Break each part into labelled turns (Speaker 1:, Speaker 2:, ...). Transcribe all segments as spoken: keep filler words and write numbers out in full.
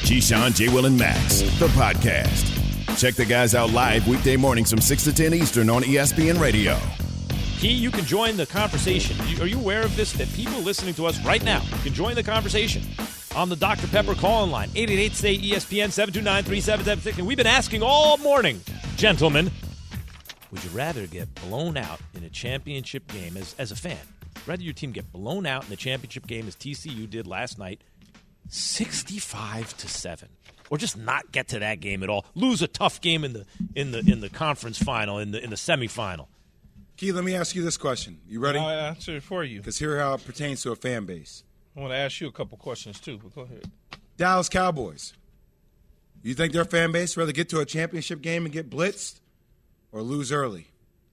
Speaker 1: Keyshawn, J. Will, and Max, the podcast. Check the guys out live weekday mornings from six to ten Eastern on E S P N Radio.
Speaker 2: Key, you can join the conversation. Are you aware of this, that people listening to us right now can join the conversation on the Doctor Pepper call-in line, eight eight eight, S A Y, E S P N, seven two nine, three seven seven six. And we've been asking all morning, gentlemen, would you rather get blown out in a championship game as, as a fan? Rather your team get blown out in the championship game as T C U did last night, sixty-five to seven, or just not get to that game at all, lose a tough game in the in the in the conference final, in the in the semifinal.
Speaker 3: Key, let me ask you this question. You ready?
Speaker 4: I'll answer it for you.
Speaker 3: Because here how it pertains to a fan base.
Speaker 4: I want to ask you a couple questions, too, but go ahead.
Speaker 3: Dallas Cowboys. You think their fan base would rather get to a championship game and get blitzed or lose early?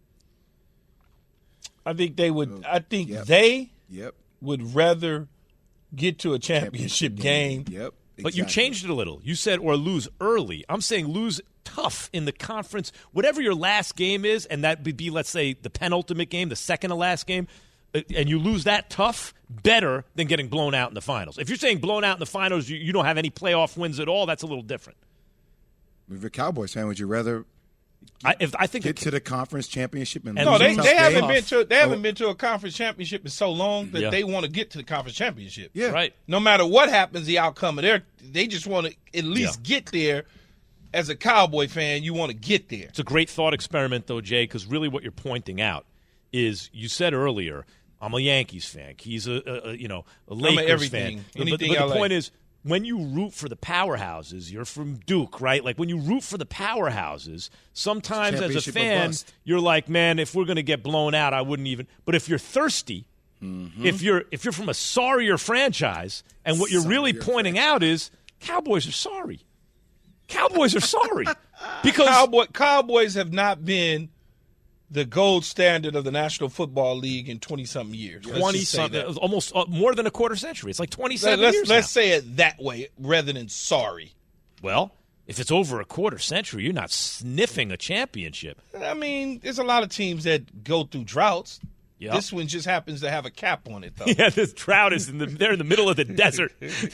Speaker 4: I think they would.
Speaker 3: Oh,
Speaker 4: I think
Speaker 3: yep.
Speaker 4: they
Speaker 3: Yep.
Speaker 4: would rather get to a championship,
Speaker 3: Championship
Speaker 4: game.
Speaker 3: game. Yep.
Speaker 2: But you
Speaker 3: exactly.
Speaker 2: changed it a little. You said or lose early. I'm saying lose tough in the conference. Whatever your last game is, and that would be, let's say, the penultimate game, the second to last game, and you lose that tough, better than getting blown out in the finals. If you're saying blown out in the finals, you, you don't have any playoff wins at all, that's a little different.
Speaker 3: If you're a Cowboys fan, would you rather
Speaker 2: I, if, I think
Speaker 3: get
Speaker 2: it,
Speaker 3: to the conference championship and,
Speaker 2: And
Speaker 4: No,
Speaker 3: lose
Speaker 4: they,
Speaker 3: a tough
Speaker 4: they haven't
Speaker 3: game?
Speaker 4: been to they haven't
Speaker 3: Oh.
Speaker 4: been to a conference championship in so long that
Speaker 2: Yeah.
Speaker 4: they want to get to the conference championship.
Speaker 3: Yeah.
Speaker 2: right.
Speaker 4: No matter what happens, the outcome of their they just want to at least
Speaker 2: Yeah.
Speaker 4: get there. As a Cowboy fan, you want to get there.
Speaker 2: It's a great thought experiment, though, Jay, because really what you're pointing out is you said earlier, I'm a Yankees fan. He's a, a, a you know a Lakers
Speaker 4: everything.
Speaker 2: fan. But-
Speaker 4: Anything
Speaker 2: but, but
Speaker 4: L A.
Speaker 2: the point is, when you root for the powerhouses, you're from Duke, right? Like when you root for the powerhouses, sometimes as a
Speaker 3: Championship or
Speaker 2: fan,
Speaker 3: bust.
Speaker 2: you're like, man, if we're going to get blown out, I wouldn't even. But if you're thirsty,
Speaker 3: Mm-hmm.
Speaker 2: if you're if you're from a sorrier franchise, and what you're really
Speaker 3: Sorrier
Speaker 2: pointing out is Cowboys are sorry. Cowboys are sorry because
Speaker 4: Cowboy, Cowboys have not been the gold standard of the National Football League in twenty-something years. Let's
Speaker 2: twenty
Speaker 4: just say
Speaker 2: something,
Speaker 4: that.
Speaker 2: almost uh, more than a quarter century. It's like twenty-seven
Speaker 4: Let's,
Speaker 2: years
Speaker 4: let's
Speaker 2: now.
Speaker 4: say it that way rather than sorry.
Speaker 2: Well, if it's over a quarter century, you're not sniffing a championship.
Speaker 4: I mean, there's a lot of teams that go through droughts.
Speaker 2: Yep.
Speaker 4: This one just happens to have a cap on it, though.
Speaker 2: Yeah, this drought is in the they're in the middle of the desert.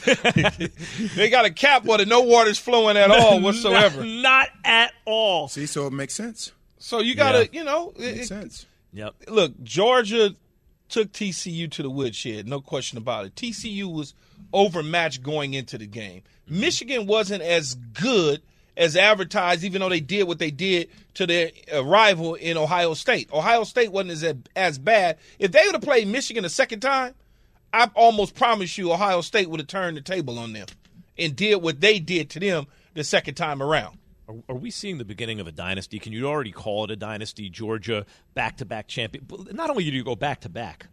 Speaker 4: They got a cap on it, no water's flowing at all whatsoever.
Speaker 2: Not, not at all.
Speaker 3: See, so it makes sense.
Speaker 4: So you got to,
Speaker 2: Yeah.
Speaker 4: you know,
Speaker 3: It
Speaker 4: it-
Speaker 3: makes sense.
Speaker 2: Yep.
Speaker 4: look, Georgia took T C U to the woodshed, no question about it. T C U was overmatched going into the game. Michigan wasn't as good as advertised, even though they did what they did to their uh, rival in Ohio State. Ohio State wasn't as as bad. If they would have played Michigan a second time, I almost promise you Ohio State would have turned the table on them and did what they did to them the second time around.
Speaker 2: Are, are we seeing the beginning of a dynasty? Can you already call it a dynasty? Georgia back-to-back champion. But not only do you go back-to-back,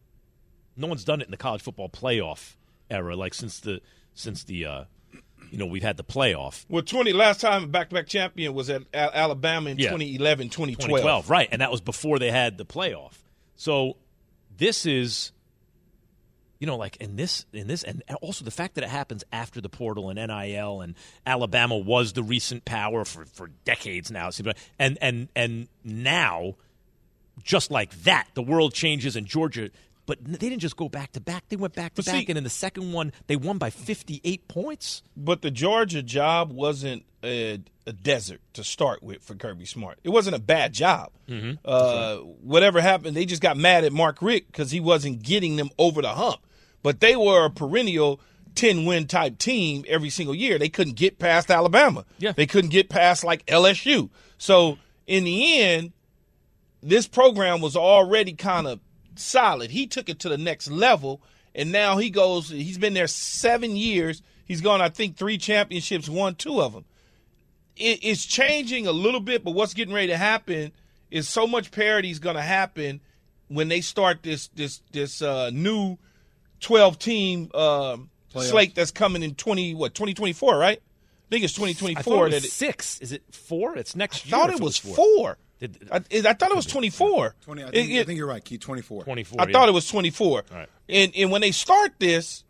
Speaker 2: no one's done it in the college football playoff era, like since the since the uh, you know we've had the playoff.
Speaker 4: Well, twenty last time a back-to-back champion was at Al- Alabama in
Speaker 2: Yeah.
Speaker 4: twenty eleven, twenty twelve.
Speaker 2: twenty twelve, right, and that was before they had the playoff. So this is, you know, like in this, in this, and also the fact that it happens after the portal and N I L, and Alabama was the recent power for, for decades now, it seems like. and and and now, just like that, the world changes and Georgia. But they didn't just go back to back; they went back to
Speaker 4: But
Speaker 2: back,
Speaker 4: see-
Speaker 2: and in the second one, they won by fifty-eight points.
Speaker 4: But the Georgia job wasn't a, a desert to start with for Kirby Smart. It wasn't a bad job.
Speaker 2: Mm-hmm.
Speaker 4: Uh, whatever happened, they just got mad at Mark Richt because he wasn't getting them over the hump. But they were a perennial ten-win type team every single year. They couldn't get past Alabama.
Speaker 2: Yeah.
Speaker 4: They couldn't get past, like, L S U. So, in the end, this program was already kind of solid. He took it to the next level, and now he goes – he's been there seven years. He's gone, I think, three championships, won two of them. It, it's changing a little bit, but what's getting ready to happen is so much parity is going to happen when they start this this this uh, new twelve-team um, slate that's coming in twenty what twenty twenty-four, right? I think it's twenty
Speaker 2: I
Speaker 4: twenty-four.
Speaker 2: thought it was
Speaker 4: that it,
Speaker 2: six. Is it four? It's next
Speaker 4: I
Speaker 2: year.
Speaker 4: thought
Speaker 2: if
Speaker 4: it was
Speaker 2: four.
Speaker 4: four.
Speaker 2: Did-
Speaker 4: I, I thought it was twenty-four.
Speaker 3: twenty, I,
Speaker 4: It-
Speaker 3: think, I
Speaker 4: it-
Speaker 3: think you're right, Key, twenty-four.
Speaker 2: twenty-four.
Speaker 4: I
Speaker 2: yeah.
Speaker 4: thought it was twenty-four.
Speaker 2: Right.
Speaker 4: And and when they start this,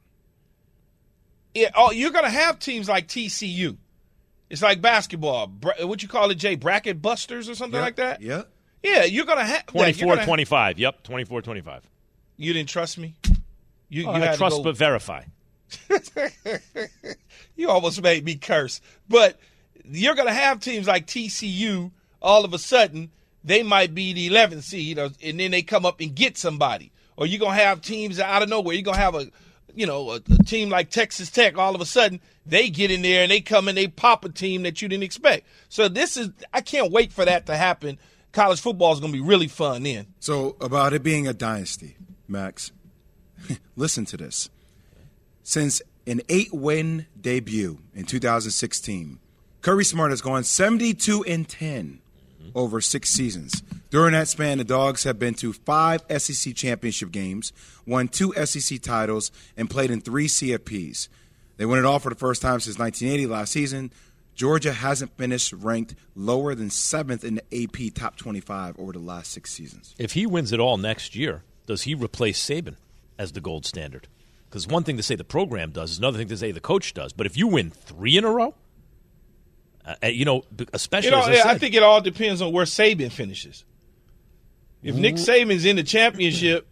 Speaker 4: it, oh, you're going to have teams like T C U. It's like basketball. Bra- what you call it, Jay? Bracket busters or something
Speaker 3: Yeah,
Speaker 4: like that?
Speaker 3: Yeah.
Speaker 4: Yeah, you're going to have
Speaker 2: twenty-four twenty-five. Yep, twenty-four twenty-five.
Speaker 4: You didn't trust me? You,
Speaker 2: Oh,
Speaker 4: you
Speaker 2: I
Speaker 4: had
Speaker 2: trust
Speaker 4: to go,
Speaker 2: but verify.
Speaker 4: You almost made me curse. But you're going to have teams like T C U, all of a sudden, they might be the eleventh seed, or, and then they come up and get somebody. Or you're going to have teams out of nowhere. You're going to have a, you know, a, a team like Texas Tech, all of a sudden, they get in there and they come and they pop a team that you didn't expect. So this is, I can't wait for that to happen. College football is going to be really fun then.
Speaker 3: So about it being a dynasty, Max, listen to this. Since an eight-win debut in two thousand sixteen, Kirby Smart has gone seventy-two and ten over six seasons. During that span, the Dogs have been to five S E C championship games, won two S E C titles, and played in three C F Ps. They won it all for the first time since nineteen eighty last season. Georgia hasn't finished ranked lower than seventh in the A P Top twenty-five over the last six seasons.
Speaker 2: If he wins it all next year, does he replace Saban as the gold standard? Because one thing to say the program does is another thing to say the coach does. But if you win three in a row, uh, you know, especially
Speaker 4: you know,
Speaker 2: as I,
Speaker 4: yeah,
Speaker 2: said,
Speaker 4: I think it all depends on where Saban finishes. If Nick Saban's in the championship,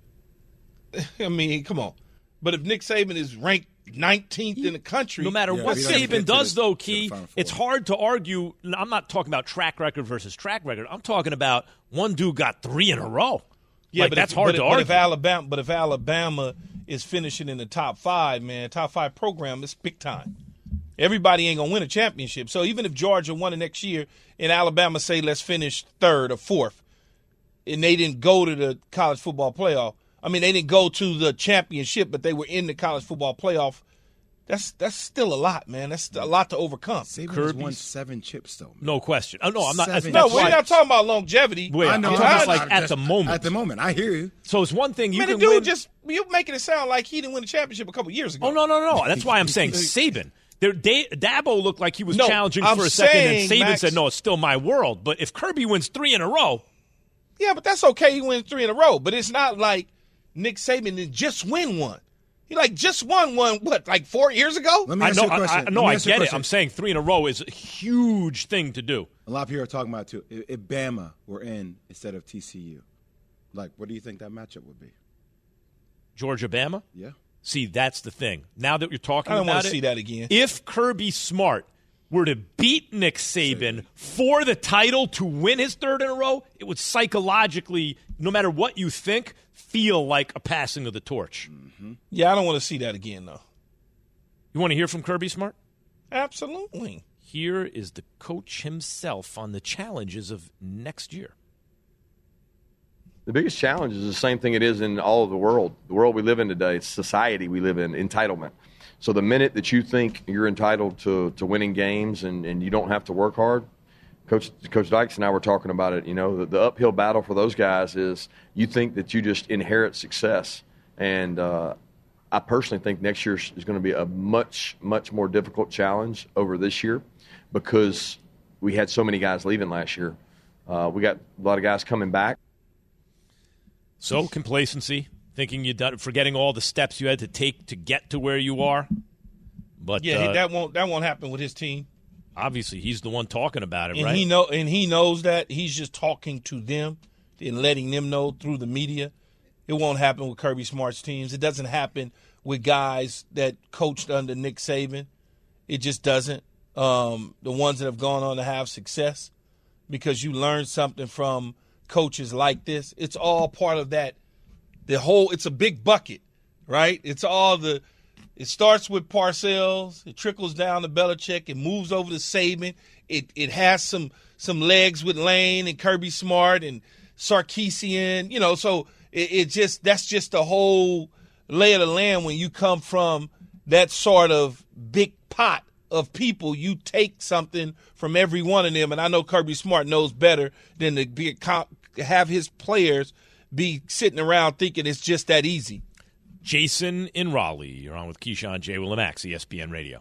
Speaker 4: I mean, come on. But if Nick Saban is ranked nineteenth in the country.
Speaker 2: No matter
Speaker 3: yeah,
Speaker 2: what Saban does,
Speaker 3: the,
Speaker 2: though, Key, it's hard to argue. I'm not talking about track record versus track record. I'm talking about one dude got three in a row. Yeah, like, but that's if, hard
Speaker 4: but
Speaker 2: to
Speaker 4: if,
Speaker 2: argue.
Speaker 4: But if Alabama, but if Alabama is finishing in the top five, man, top five program, it's big time. Everybody ain't gonna win a championship. So even if Georgia won the next year and Alabama say let's finish third or fourth, and they didn't go to the college football playoff. I mean, they didn't go to the championship, but they were in the college football playoff. That's that's still a lot, man. That's a lot to overcome.
Speaker 3: Saban has won seven chips, though. Man.
Speaker 2: No question. Oh, no, I'm not.
Speaker 3: Seven.
Speaker 4: No,
Speaker 2: that's
Speaker 4: we're
Speaker 2: why.
Speaker 4: not talking about longevity.
Speaker 2: Wait,
Speaker 3: I know.
Speaker 2: I'm
Speaker 3: I'm
Speaker 2: talking
Speaker 3: just,
Speaker 2: like
Speaker 3: I'm
Speaker 2: at
Speaker 3: just,
Speaker 2: the moment.
Speaker 3: At the moment, I hear you.
Speaker 2: So it's one thing you
Speaker 4: man,
Speaker 2: can
Speaker 4: the dude
Speaker 2: win.
Speaker 4: just you making it sound like he didn't win a championship a couple years ago.
Speaker 2: Oh no, no, no. That's why I'm saying Saban. There, da- Dabo looked like he was
Speaker 4: No,
Speaker 2: challenging
Speaker 4: I'm
Speaker 2: for a second, and
Speaker 4: saying,
Speaker 2: Saban
Speaker 4: Max,
Speaker 2: said, "No, it's still my world." But if Kirby wins three in a row,
Speaker 4: yeah, but that's okay. He wins three in a row, but it's not like Nick Saban did just win one. He like just won one. What, like four years ago?
Speaker 3: Let me
Speaker 2: I
Speaker 3: ask
Speaker 2: know,
Speaker 3: you a question.
Speaker 2: I, I, no,
Speaker 3: Let me
Speaker 2: I
Speaker 3: ask you a
Speaker 2: get it.
Speaker 3: question.
Speaker 2: I'm saying three in a row is a huge thing to do.
Speaker 3: A lot of people are talking about it too. If, if Bama were in instead of T C U, like, what do you think that matchup would be?
Speaker 2: Georgia, Bama.
Speaker 3: Yeah.
Speaker 2: See, that's the thing. Now that you're talking
Speaker 4: I don't
Speaker 2: about
Speaker 4: want to
Speaker 2: it,
Speaker 4: see that again.
Speaker 2: if Kirby Smart were to beat Nick Saban for the title to win his third in a row, it would psychologically, no matter what you think, feel like a passing of the torch.
Speaker 3: Mm-hmm.
Speaker 4: Yeah, I don't want to see that again, though.
Speaker 2: You want to hear from Kirby Smart?
Speaker 4: Absolutely.
Speaker 2: Here is the coach himself on the challenges of next year.
Speaker 5: The biggest challenge is the same thing it is in all of the world. The world we live in today, it's society we live in, entitlement. So the minute that you think you're entitled to, to winning games and, and you don't have to work hard, Coach Coach Dykes and I were talking about it, you know, the, the uphill battle for those guys is you think that you just inherit success. And uh, I personally think next year is going to be a much, much more difficult challenge over this year because we had so many guys leaving last year. Uh, we got a lot of guys coming back.
Speaker 2: So complacency, thinking you done, forgetting all the steps you had to take to get to where you are. But
Speaker 4: Yeah,
Speaker 2: uh,
Speaker 4: that won't that won't happen with his team.
Speaker 2: obviously he's the one talking about it,
Speaker 4: And
Speaker 2: right?
Speaker 4: he know and he knows that. He's just talking to them and letting them know through the media. It won't happen with Kirby Smart's teams. It doesn't happen with guys that coached under Nick Saban. It just doesn't. Um, the ones that have gone on to have success, because you learn something from coaches like this. It's all part of that. The whole, it's a big bucket, right? It's all the, it starts with Parcells, it trickles down to Belichick, it moves over to Saban. It it has some some legs with Lane and Kirby Smart and Sarkisian, you know, so it, it just, that's just the whole lay of the land when you come from that sort of big pot of people. You take something from every one of them, and I know Kirby Smart knows better than to be, have his players be sitting around thinking it's just that easy.
Speaker 2: Jason in Raleigh. You're on with Keyshawn, J. Will and Max, E S P N Radio.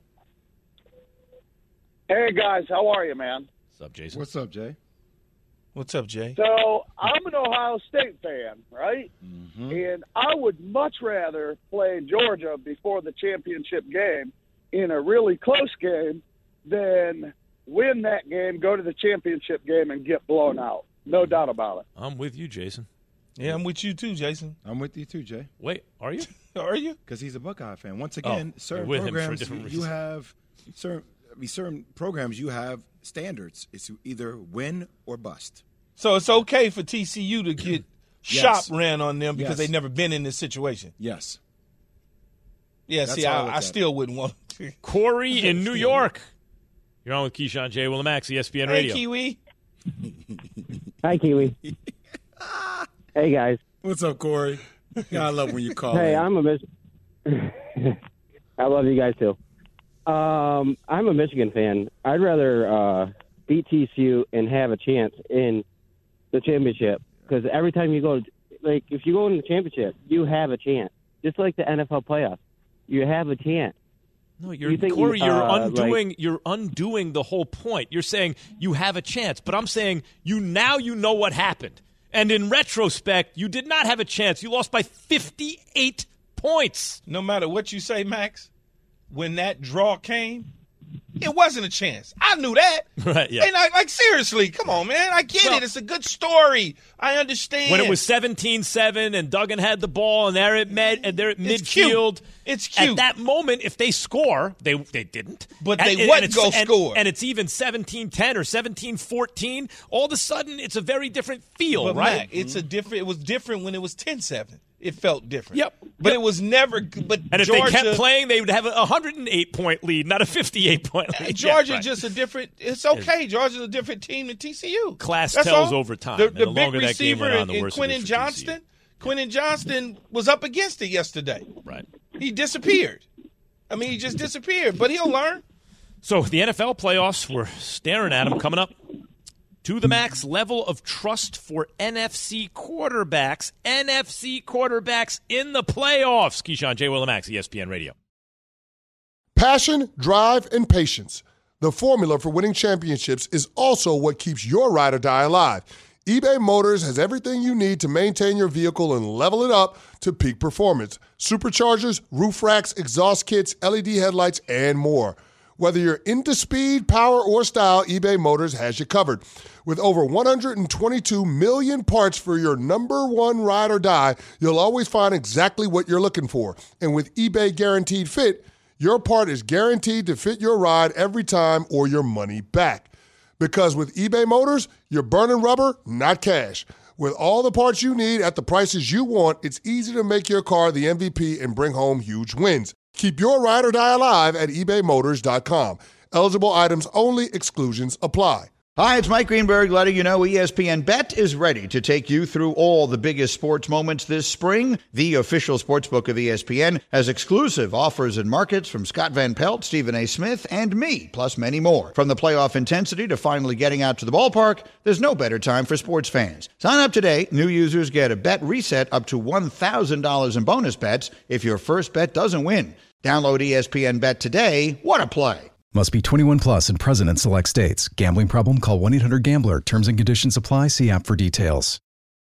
Speaker 6: Hey, guys. How are you, man?
Speaker 2: What's up, Jason?
Speaker 3: What's up, Jay?
Speaker 4: What's up, Jay?
Speaker 6: So I'm an Ohio State fan, right?
Speaker 3: Mm-hmm.
Speaker 6: And I would much rather play Georgia before the championship game in a really close game than win that game, go to the championship game, and get blown out. No doubt about it.
Speaker 2: I'm with you, Jason.
Speaker 4: Yeah, I'm with you too, Jason.
Speaker 3: I'm with you too, Jay.
Speaker 2: Wait, are you?
Speaker 4: Are you?
Speaker 3: Because he's a Buckeye fan. Once again,
Speaker 2: Oh,
Speaker 3: certain
Speaker 2: with him for a
Speaker 3: programs
Speaker 2: different
Speaker 3: you
Speaker 2: reason.
Speaker 3: have certain I mean, certain programs you have standards. It's either win or bust.
Speaker 4: So it's okay for T C U to get
Speaker 3: Yes.
Speaker 4: shop ran on them because
Speaker 3: Yes.
Speaker 4: they've never been in this situation.
Speaker 3: Yes.
Speaker 4: Yeah,
Speaker 3: That's
Speaker 4: see,
Speaker 3: how I
Speaker 4: I,
Speaker 3: look
Speaker 4: I
Speaker 3: at it.
Speaker 4: still wouldn't want to.
Speaker 2: Corey in New York. You're on with Keyshawn, J. Will and Max, E S P N
Speaker 4: Hey,
Speaker 2: Radio.
Speaker 4: Kiwi.
Speaker 7: Hi, Kiwi. Hey, guys.
Speaker 3: What's up, Corey? Yeah, I love when you call.
Speaker 7: Hey,
Speaker 3: in.
Speaker 7: I'm a Mich- I love you guys too. Um, I'm a Michigan fan. I'd rather uh, beat T C U and have a chance in the championship because every time you go, like if you go in the championship, you have a chance. Just like the N F L playoffs, you have a chance.
Speaker 2: No, you're
Speaker 7: You think
Speaker 2: Corey.
Speaker 7: you-
Speaker 2: You're
Speaker 7: uh,
Speaker 2: undoing. You're undoing the whole point. You're saying you have a chance, but I'm saying you now you know what happened, and in retrospect, you did not have a chance. You lost by fifty-eight points.
Speaker 4: No matter what you say, Max, when that draw came, it wasn't a chance. I knew that.
Speaker 2: Right, yeah.
Speaker 4: And I, like, seriously, come on, man. I get
Speaker 2: Well-
Speaker 4: it. It's a good story. I understand.
Speaker 2: When it was seventeen seven and Duggan had the ball and they're at med and they're at
Speaker 4: It's
Speaker 2: midfield.
Speaker 4: cute. It's cute.
Speaker 2: At that moment, if they score, they they didn't.
Speaker 4: But
Speaker 2: And-
Speaker 4: they
Speaker 2: and
Speaker 4: wouldn't
Speaker 2: it's-
Speaker 4: go
Speaker 2: and-
Speaker 4: score.
Speaker 2: And it's even seventeen ten or seventeen fourteen. All of a sudden, it's a very different feel,
Speaker 4: But,
Speaker 2: right?
Speaker 4: Mac, it's a different. It was different when it was ten seven. It felt different.
Speaker 2: Yep.
Speaker 4: But
Speaker 2: Yep.
Speaker 4: it was never. But
Speaker 2: And if
Speaker 4: Georgia,
Speaker 2: they kept playing, they would have a one hundred eight point lead, not a fifty-eight point lead.
Speaker 4: Georgia
Speaker 2: Yeah, right.
Speaker 4: just a different. It's okay. Georgia's a different team than T C U.
Speaker 2: Class
Speaker 4: That's
Speaker 2: tells
Speaker 4: all.
Speaker 2: over time,
Speaker 4: The,
Speaker 2: and
Speaker 4: the
Speaker 2: the
Speaker 4: big
Speaker 2: longer that game
Speaker 4: receiver
Speaker 2: went on,
Speaker 4: in,
Speaker 2: the
Speaker 4: in
Speaker 2: worse it
Speaker 4: Quentin
Speaker 2: is for T C U.
Speaker 4: Johnston. Quentin Johnston was up against it yesterday.
Speaker 2: Right.
Speaker 4: He disappeared. I mean, he just disappeared. But he'll learn.
Speaker 2: So the N F L playoffs, we're staring at them coming up. To the max level of trust for N F C quarterbacks. N F C quarterbacks in the playoffs. Keyshawn, J. Will and Max, E S P N Radio.
Speaker 8: Passion, drive, and patience. The formula for winning championships is also what keeps your ride or die alive. eBay Motors has everything you need to maintain your vehicle and level it up to peak performance. Superchargers, roof racks, exhaust kits, L E D headlights, and more. Whether you're into speed, power, or style, eBay Motors has you covered. With over one hundred twenty-two million parts for your number one ride or die, you'll always find exactly what you're looking for. And with eBay Guaranteed Fit, your part is guaranteed to fit your ride every time or your money back. Because with eBay Motors, you're burning rubber, not cash. With all the parts you need at the prices you want, it's easy to make your car the M V P and bring home huge wins. Keep your ride or die alive at ebay motors dot com. Eligible items only. Exclusions apply.
Speaker 9: Hi, it's Mike Greenberg letting you know E S P N Bet is ready to take you through all the biggest sports moments this spring. The official sportsbook of E S P N has exclusive offers and markets from Scott Van Pelt, Stephen A. Smith, and me, plus many more. From the playoff intensity to finally getting out to the ballpark, there's no better time for sports fans. Sign up today. New users get a bet reset up to one thousand dollars in bonus bets if your first bet doesn't win. Download E S P N Bet today. What a play.
Speaker 10: Must be twenty-one plus and present in select states. Gambling problem? Call one eight hundred gambler. Terms and conditions apply. See app for details.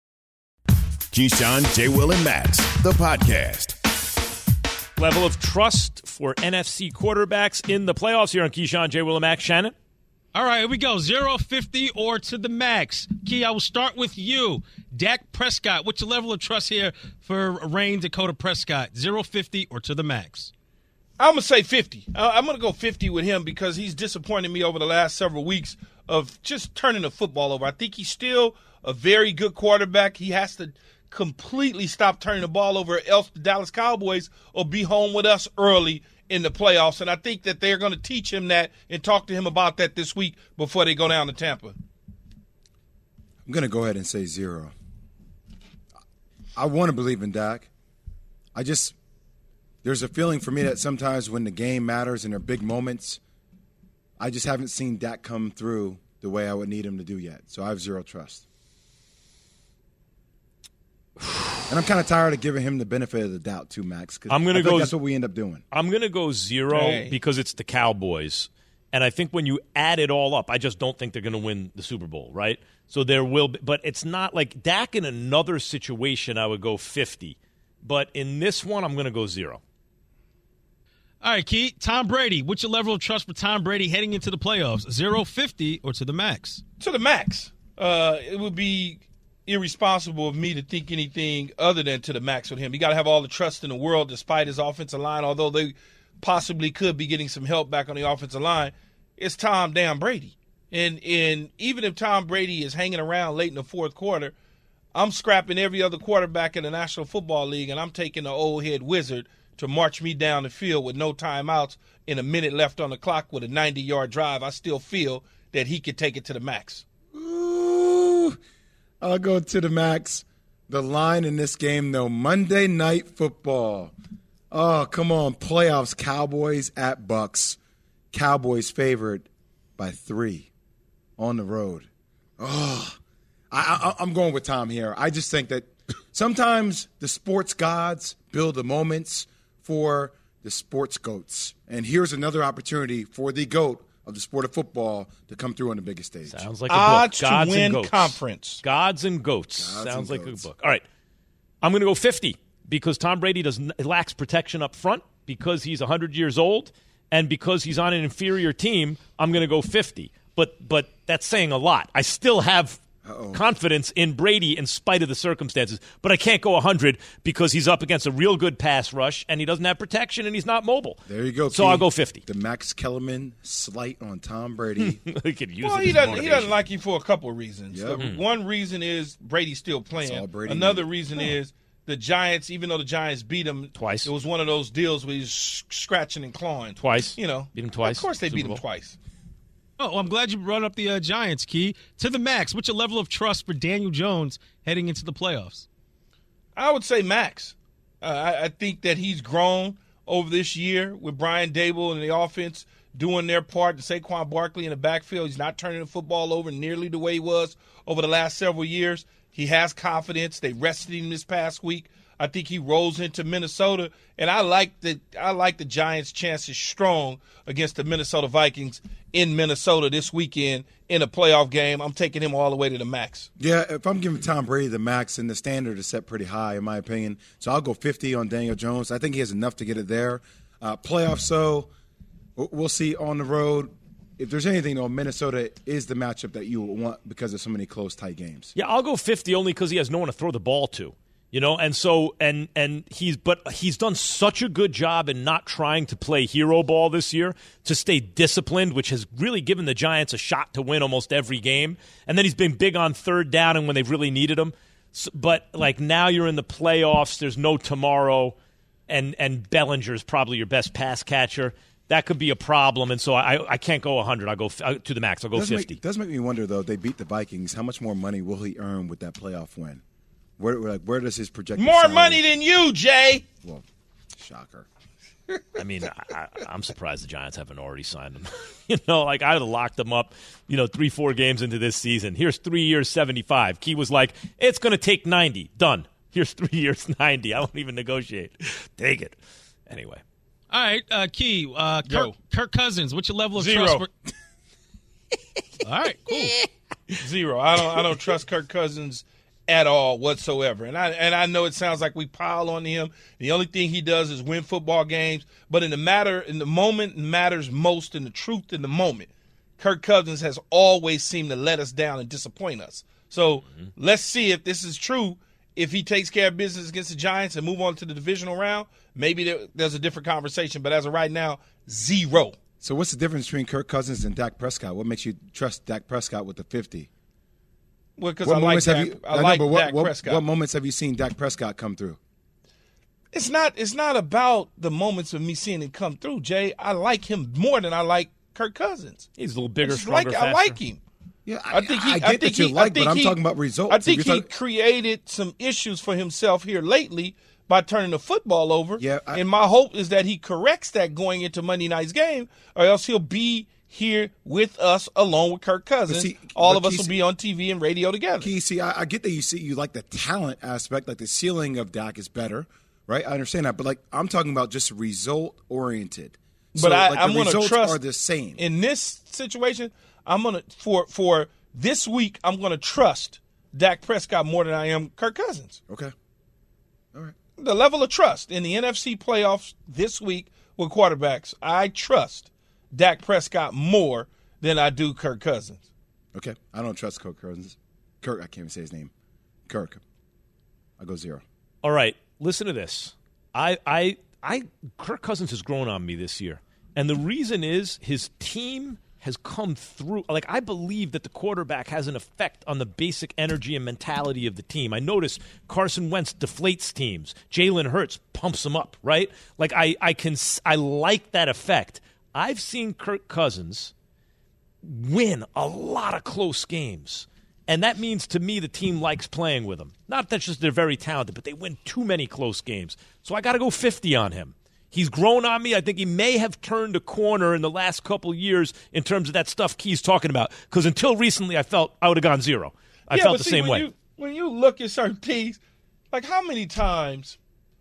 Speaker 1: Keyshawn, J. Will, and Max, the podcast.
Speaker 2: Level of trust for N F C quarterbacks in the playoffs here on Keyshawn, J. Will and Max. Shannon?
Speaker 11: All right, here we go. Zero, fifty, or to the max. Key, I will start with you. Dak Prescott, what's your level of trust here for Rain Dakota Prescott? Zero, fifty, or to the max?
Speaker 4: I'm going to say fifty. Uh, I'm going to go fifty with him because he's disappointed me over the last several weeks of just turning the football over. I think he's still a very good quarterback. He has to completely stop turning the ball over, else the Dallas Cowboys will be home with us early in the playoffs. And I think that they're going to teach him that and talk to him about that this week before they go down to Tampa.
Speaker 3: I'm going to go ahead and say zero. I want to believe in Dak. I just – there's a feeling for me that sometimes when the game matters and there are big moments, I just haven't seen Dak come through the way I would need him to do yet. So I have zero trust. And I'm kind of tired of giving him the benefit of the doubt too, Max.
Speaker 2: I'm going to
Speaker 3: go.
Speaker 2: go.
Speaker 3: That's what we end up doing.
Speaker 2: I'm going to go zero
Speaker 4: Hey.
Speaker 2: because it's the Cowboys, and I think when you add it all up, I just don't think they're going to win the Super Bowl, right? So there will be, but it's not like Dak in another situation. I would go fifty, but in this one, I'm going to go zero.
Speaker 11: All right, Key, Tom Brady, what's your level of trust for Tom Brady heading into the playoffs? Zero, fifty, or to the max?
Speaker 4: To the max. Uh, it would be irresponsible of me to think anything other than to the max with him. You got to have all the trust in the world despite his offensive line, although they possibly could be getting some help back on the offensive line. It's Tom damn Brady. And and even if Tom Brady is hanging around late in the fourth quarter, I'm scrapping every other quarterback in the National Football League, and I'm taking the old head wizard to march me down the field with no timeouts in a minute left on the clock with a ninety-yard drive. I still feel that he could take it to the max.
Speaker 3: Ooh, I'll go to the max. The line in this game, though, Monday Night Football. Oh, come on, playoffs, Cowboys at Bucks. Cowboys favored by three on the road. Oh, I, I, I'm going with Tom here. I just think that sometimes the sports gods build the moments for the sports goats. And here's another opportunity for the GOAT of the sport of football to come through on the biggest stage.
Speaker 2: Sounds like a
Speaker 4: Odds
Speaker 2: book. Gods
Speaker 4: to win
Speaker 2: and goats.
Speaker 4: conference.
Speaker 2: Gods and goats.
Speaker 3: Gods
Speaker 2: Sounds
Speaker 3: and
Speaker 2: like
Speaker 3: goats.
Speaker 2: a book. All right. I'm going to go fifty because Tom Brady does n- lacks protection up front because he's one hundred years old and because he's on an inferior team. I'm going to go fifty. But but that's saying a lot. I still have Uh-oh. confidence in Brady in spite of the circumstances. But I can't go one hundred because he's up against a real good pass rush, and he doesn't have protection, and he's not mobile.
Speaker 3: There you go,
Speaker 2: So
Speaker 3: Key.
Speaker 2: I'll go fifty.
Speaker 3: The Max Kellerman slight on Tom Brady.
Speaker 2: He could use
Speaker 4: Well,
Speaker 2: it
Speaker 4: he
Speaker 2: as
Speaker 4: doesn't. He
Speaker 2: motivation.
Speaker 4: doesn't like you for a couple of reasons.
Speaker 3: Yep.
Speaker 4: The
Speaker 3: Mm.
Speaker 4: One reason is Brady's still playing.
Speaker 3: That's all Brady
Speaker 4: Another
Speaker 3: needed.
Speaker 4: reason is the Giants. Even though the Giants beat him
Speaker 2: Twice.
Speaker 4: it was one of those deals where he's scratching and clawing
Speaker 2: Twice.
Speaker 4: You know,
Speaker 2: Beat him twice.
Speaker 4: Of course, they
Speaker 2: Super
Speaker 4: beat him
Speaker 2: Bowl.
Speaker 4: twice.
Speaker 11: Oh, well, I'm glad you brought up the uh, Giants, Key. To the max, what's your level of trust for Daniel Jones heading into the playoffs?
Speaker 4: I would say max. Uh, I, I think that he's grown over this year with Brian Dable and the offense doing their part. Saquon Barkley in the backfield, he's not turning the football over nearly the way he was over the last several years. He has confidence. They rested him this past week. I think he rolls into Minnesota, and I like the I like the Giants' chances strong against the Minnesota Vikings in Minnesota this weekend in a playoff game. I'm taking him all the way to the max.
Speaker 3: Yeah, if I'm giving Tom Brady the max, and the standard is set pretty high, in my opinion. So I'll go fifty on Daniel Jones. I think he has enough to get it there. Uh, playoffs, so we'll see on the road. If there's anything, though, Minnesota is the matchup that you want because of so many close, tight games.
Speaker 2: Yeah, I'll go fifty only because he has no one to throw the ball to. You know, and so and and he's but he's done such a good job in not trying to play hero ball this year, to stay disciplined, which has really given the Giants a shot to win almost every game. And then he's been big on third down and when they've really needed him. So, but like now you're in the playoffs, there's no tomorrow, and and Bellinger's probably your best pass catcher. That could be a problem, and so I I can't go one hundred. I'll go uh, to the max. I'll go
Speaker 3: does
Speaker 2: fifty.
Speaker 3: Make, does make me wonder though. They beat the Vikings. How much more money will he earn with that playoff win? Where, like, where does his projected
Speaker 4: More
Speaker 3: salary?
Speaker 4: money than you, Jay.
Speaker 3: Well, shocker.
Speaker 2: I mean, I, I, I'm surprised the Giants haven't already signed him. you know, like I would have locked them up, you know, three, four games into this season. Here's three years, seventy-five. Key was like, it's going to take ninety. Done. Here's three years, ninety. I won't even negotiate. Take it. Anyway.
Speaker 11: All right, uh, Key, uh, Kirk, Kirk Cousins, what's your level of
Speaker 4: Zero.
Speaker 11: trust for... All right, cool.
Speaker 4: Zero. I don't. I don't trust Kirk Cousins at all whatsoever. And I and I know it sounds like we pile on him. The only thing he does is win football games. But in the matter, in the moment matters most, in the truth in the moment, Kirk Cousins has always seemed to let us down and disappoint us. So mm-hmm. let's see if this is true. If he takes care of business against the Giants and move on to the divisional round, maybe there, there's a different conversation. But as of right now, zero.
Speaker 3: So what's the difference between Kirk Cousins and Dak Prescott? What makes you trust Dak Prescott with the fifty?
Speaker 4: Well, because I like Dak,
Speaker 3: you,
Speaker 4: I
Speaker 3: I
Speaker 4: like
Speaker 3: know, but what,
Speaker 4: Dak
Speaker 3: what,
Speaker 4: Prescott.
Speaker 3: What moments have you seen Dak Prescott come through?
Speaker 4: It's not. It's not about the moments of me seeing him come through, Jay. I like him more than I like Kirk Cousins.
Speaker 2: He's a little bigger,
Speaker 4: I
Speaker 2: stronger,
Speaker 4: like,
Speaker 2: faster.
Speaker 4: I like him.
Speaker 3: Yeah, I,
Speaker 4: I think he.
Speaker 3: I get
Speaker 4: I think
Speaker 3: that you
Speaker 4: he,
Speaker 3: like,
Speaker 4: I think
Speaker 3: but I'm
Speaker 4: he,
Speaker 3: talking about results.
Speaker 4: I think
Speaker 3: If
Speaker 4: he
Speaker 3: you're talking-
Speaker 4: created some issues for himself here lately by turning the football over.
Speaker 3: Yeah, I-
Speaker 4: and my hope is that he corrects that going into Monday night's game, or else he'll be here with us along with Kirk Cousins.
Speaker 3: see,
Speaker 4: All
Speaker 3: but
Speaker 4: of us
Speaker 3: Key,
Speaker 4: will be on T V and radio together.
Speaker 3: Key, see, I, I get that you see you like the talent aspect, like the ceiling of Dak is better, right? I understand that, but like I'm talking about just result oriented.
Speaker 4: But
Speaker 3: so,
Speaker 4: I,
Speaker 3: like,
Speaker 4: I'm
Speaker 3: the
Speaker 4: going to
Speaker 3: results
Speaker 4: trust
Speaker 3: are the same
Speaker 4: in this situation. I'm going to for for this week. I'm going to trust Dak Prescott more than I am Kirk Cousins.
Speaker 3: Okay, all right.
Speaker 4: The level of trust in the N F C playoffs this week with quarterbacks, I trust Dak Prescott more than I do Kirk Cousins.
Speaker 3: Okay, I don't trust Kirk Cousins. Kirk, I can't even say his name. Kirk. I go zero.
Speaker 2: All right, listen to this. I, I, I, Kirk Cousins has grown on me this year, and the reason is his team has come through. Like, I believe that the quarterback has an effect on the basic energy and mentality of the team. I notice Carson Wentz deflates teams. Jalen Hurts pumps them up, right? Like, I, I can, I like that effect. I've seen Kirk Cousins win a lot of close games. And that means, to me, the team likes playing with him. Not that just they're very talented, but they win too many close games. So I got to go fifty on him. He's grown on me. I think he may have turned a corner in the last couple years in terms of that stuff Key's talking about. Because until recently, I felt I would have gone zero. I
Speaker 4: yeah,
Speaker 2: felt
Speaker 4: but
Speaker 2: the
Speaker 4: see,
Speaker 2: same
Speaker 4: when
Speaker 2: way.
Speaker 4: You, when you look at certain teams, like how many times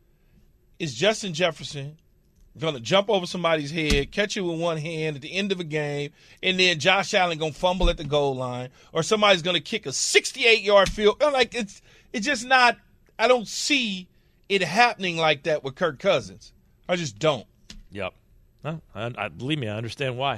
Speaker 4: is Justin Jefferson going to jump over somebody's head, catch you with one hand at the end of a game, and then Josh Allen going to fumble at the goal line, or somebody's going to kick a sixty-eight-yard field. Like, it's it's just not – I don't see it happening like that with Kirk Cousins. I just don't.
Speaker 2: Yep. No, I, I, believe me, I understand why.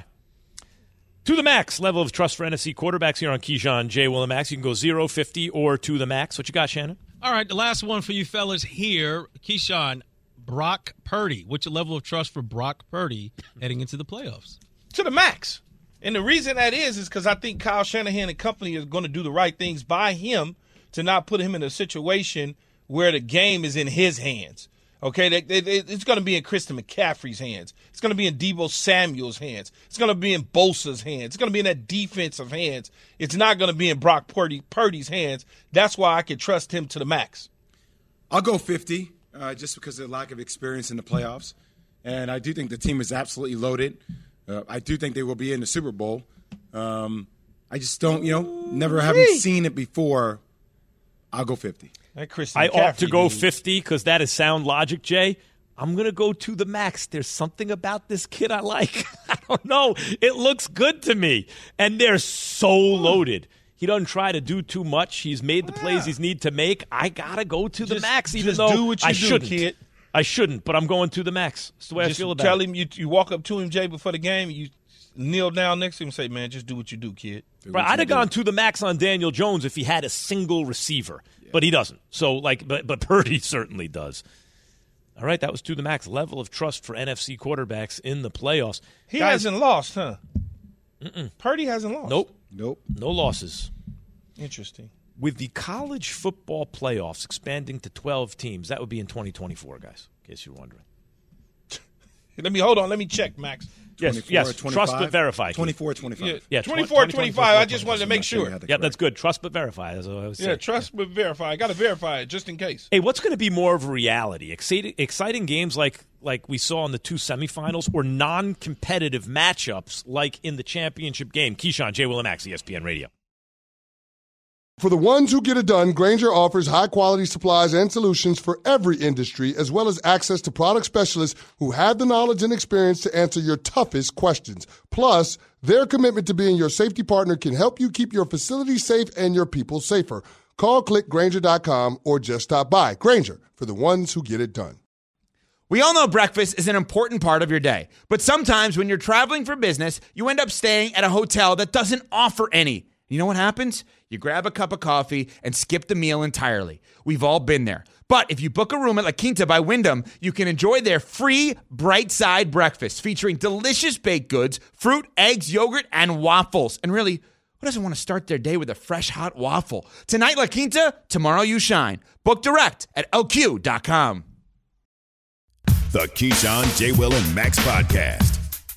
Speaker 2: To the max level of trust for N F C quarterbacks here on Keyshawn, J. Will and Max. You can go zero, fifty, or to the max. What you got, Shannon?
Speaker 11: All right, the last one for you fellas here. Keyshawn, Brock Purdy. What's your level of trust for Brock Purdy heading into the playoffs?
Speaker 4: To the max. And the reason that is is because I think Kyle Shanahan and company is going to do the right things by him to not put him in a situation where the game is in his hands. Okay, they, they, they, it's going to be in Christian McCaffrey's hands. It's going to be in Deebo Samuel's hands. It's going to be in Bosa's hands. It's going to be in that defensive hands. It's not going to be in Brock Purdy, Purdy's hands. That's why I can trust him to the max.
Speaker 3: I'll go fifty, uh, just because of the lack of experience in the playoffs. And I do think the team is absolutely loaded. Uh, I do think they will be in the Super Bowl. Um, I just don't, you know, never having seen it before, I'll go fifty.
Speaker 2: I ought to go fifty because that is sound logic, Jay. I'm going to go to the max. There's something about this kid I like. I don't know. It looks good to me. And they're so loaded. He doesn't try to do too much. He's made the plays he's need to make. I got to go to the
Speaker 4: Just-
Speaker 2: max, even
Speaker 4: just
Speaker 2: though
Speaker 4: do what you
Speaker 2: I
Speaker 4: do,
Speaker 2: shouldn't.
Speaker 4: kid.
Speaker 2: I shouldn't, but I'm going to the max. That's the way
Speaker 4: Just
Speaker 2: I feel about
Speaker 4: tell
Speaker 2: it.
Speaker 4: him you, you walk up to him, Jay, before the game, you kneel down next to him and say, man, just do what you do, kid.
Speaker 2: Right, I'd have gone to the max on Daniel Jones if he had a single receiver, yeah. but he doesn't. So, like, but but Purdy certainly does. All right, that was to the max level of trust for N F C quarterbacks in the playoffs.
Speaker 4: He
Speaker 2: Guys,
Speaker 4: hasn't lost, huh?
Speaker 2: Mm-mm.
Speaker 4: Purdy hasn't lost.
Speaker 2: Nope.
Speaker 3: Nope.
Speaker 2: No losses.
Speaker 4: Interesting.
Speaker 2: With the college football playoffs expanding to twelve teams, that would be in twenty twenty-four, guys, in case you're wondering.
Speaker 4: Let me hold on. Let me check, Max.
Speaker 2: Yes, yes. Trust but verify.
Speaker 3: twenty-four, twenty-five.
Speaker 4: Yeah,
Speaker 2: Yeah,
Speaker 4: twenty-four,
Speaker 2: twenty,
Speaker 4: twenty-five. I just wanted to make sure.
Speaker 2: Yeah, that's good. Trust but verify. That's what I was saying.
Speaker 4: Yeah, trust but verify. I got to verify it just in case.
Speaker 2: Hey, what's going to be more of a reality? Exciting, exciting games like like we saw in the two semifinals, or non-competitive matchups like in the championship game? Keyshawn, J. Will and Max, E S P N Radio.
Speaker 8: For the ones who get it done, Grainger offers high-quality supplies and solutions for every industry, as well as access to product specialists who have the knowledge and experience to answer your toughest questions. Plus, their commitment to being your safety partner can help you keep your facility safe and your people safer. Call, click Grainger dot com, or just stop by. Grainger, for the ones who get it done.
Speaker 12: We all know breakfast is an important part of your day, but sometimes when you're traveling for business, you end up staying at a hotel that doesn't offer any. You know what happens? You grab a cup of coffee and skip the meal entirely. We've all been there. But if you book a room at La Quinta by Wyndham, you can enjoy their free Bright Side breakfast featuring delicious baked goods, fruit, eggs, yogurt, and waffles. And really, who doesn't want to start their day with a fresh, hot waffle? Tonight, La Quinta, tomorrow you shine. Book direct at L Q dot com.
Speaker 1: The Keyshawn, J. Will, and Max Podcast.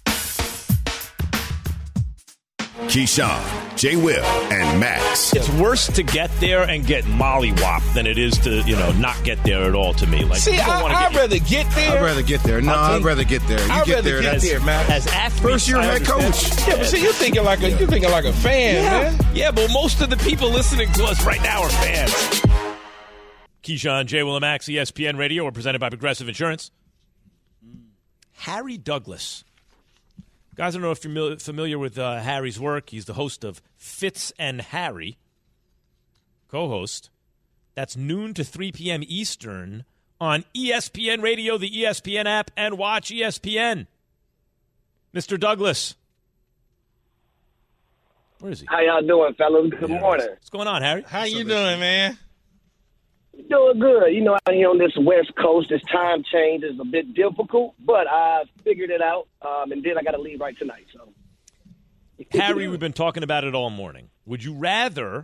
Speaker 1: Keyshawn, J. Will, and Max.
Speaker 2: It's worse to get there and get mollywopped than it is to, you know, not get there at all to me. Like,
Speaker 4: See,
Speaker 2: you don't
Speaker 4: I,
Speaker 2: wanna
Speaker 4: I'd
Speaker 2: get,
Speaker 4: rather get there.
Speaker 3: I'd rather get there. No, I'd rather get there. You
Speaker 4: I'd
Speaker 3: get
Speaker 4: rather
Speaker 3: there.
Speaker 4: get
Speaker 3: As,
Speaker 4: there, man.
Speaker 2: as athletes,
Speaker 3: first year
Speaker 2: I
Speaker 3: head
Speaker 2: understand.
Speaker 3: coach.
Speaker 4: Yeah, but see, you're thinking like a, you're thinking like a fan,
Speaker 2: Yeah.
Speaker 4: man.
Speaker 2: yeah, but most of the people listening to us right now are fans. Keyshawn, J. Will and Max, E S P N Radio, are presented by Progressive Insurance. Harry Douglas. Guys, I don't know if you're familiar with uh, Harry's work. He's the host of Fitz and Harry, co-host. That's noon to three p.m. Eastern on E S P N Radio, the E S P N app, and watch E S P N. Mister Douglas. Where is he?
Speaker 13: How y'all doing, fellas? Good
Speaker 2: Yeah,
Speaker 13: morning.
Speaker 2: What's going on, Harry?
Speaker 4: How you doing, man?
Speaker 13: Doing good. You know, out here on this West Coast, this time change is a bit difficult, but I figured it out, um, and then I got to leave right tonight. So,
Speaker 2: Harry, we've been talking about it all morning. Would you rather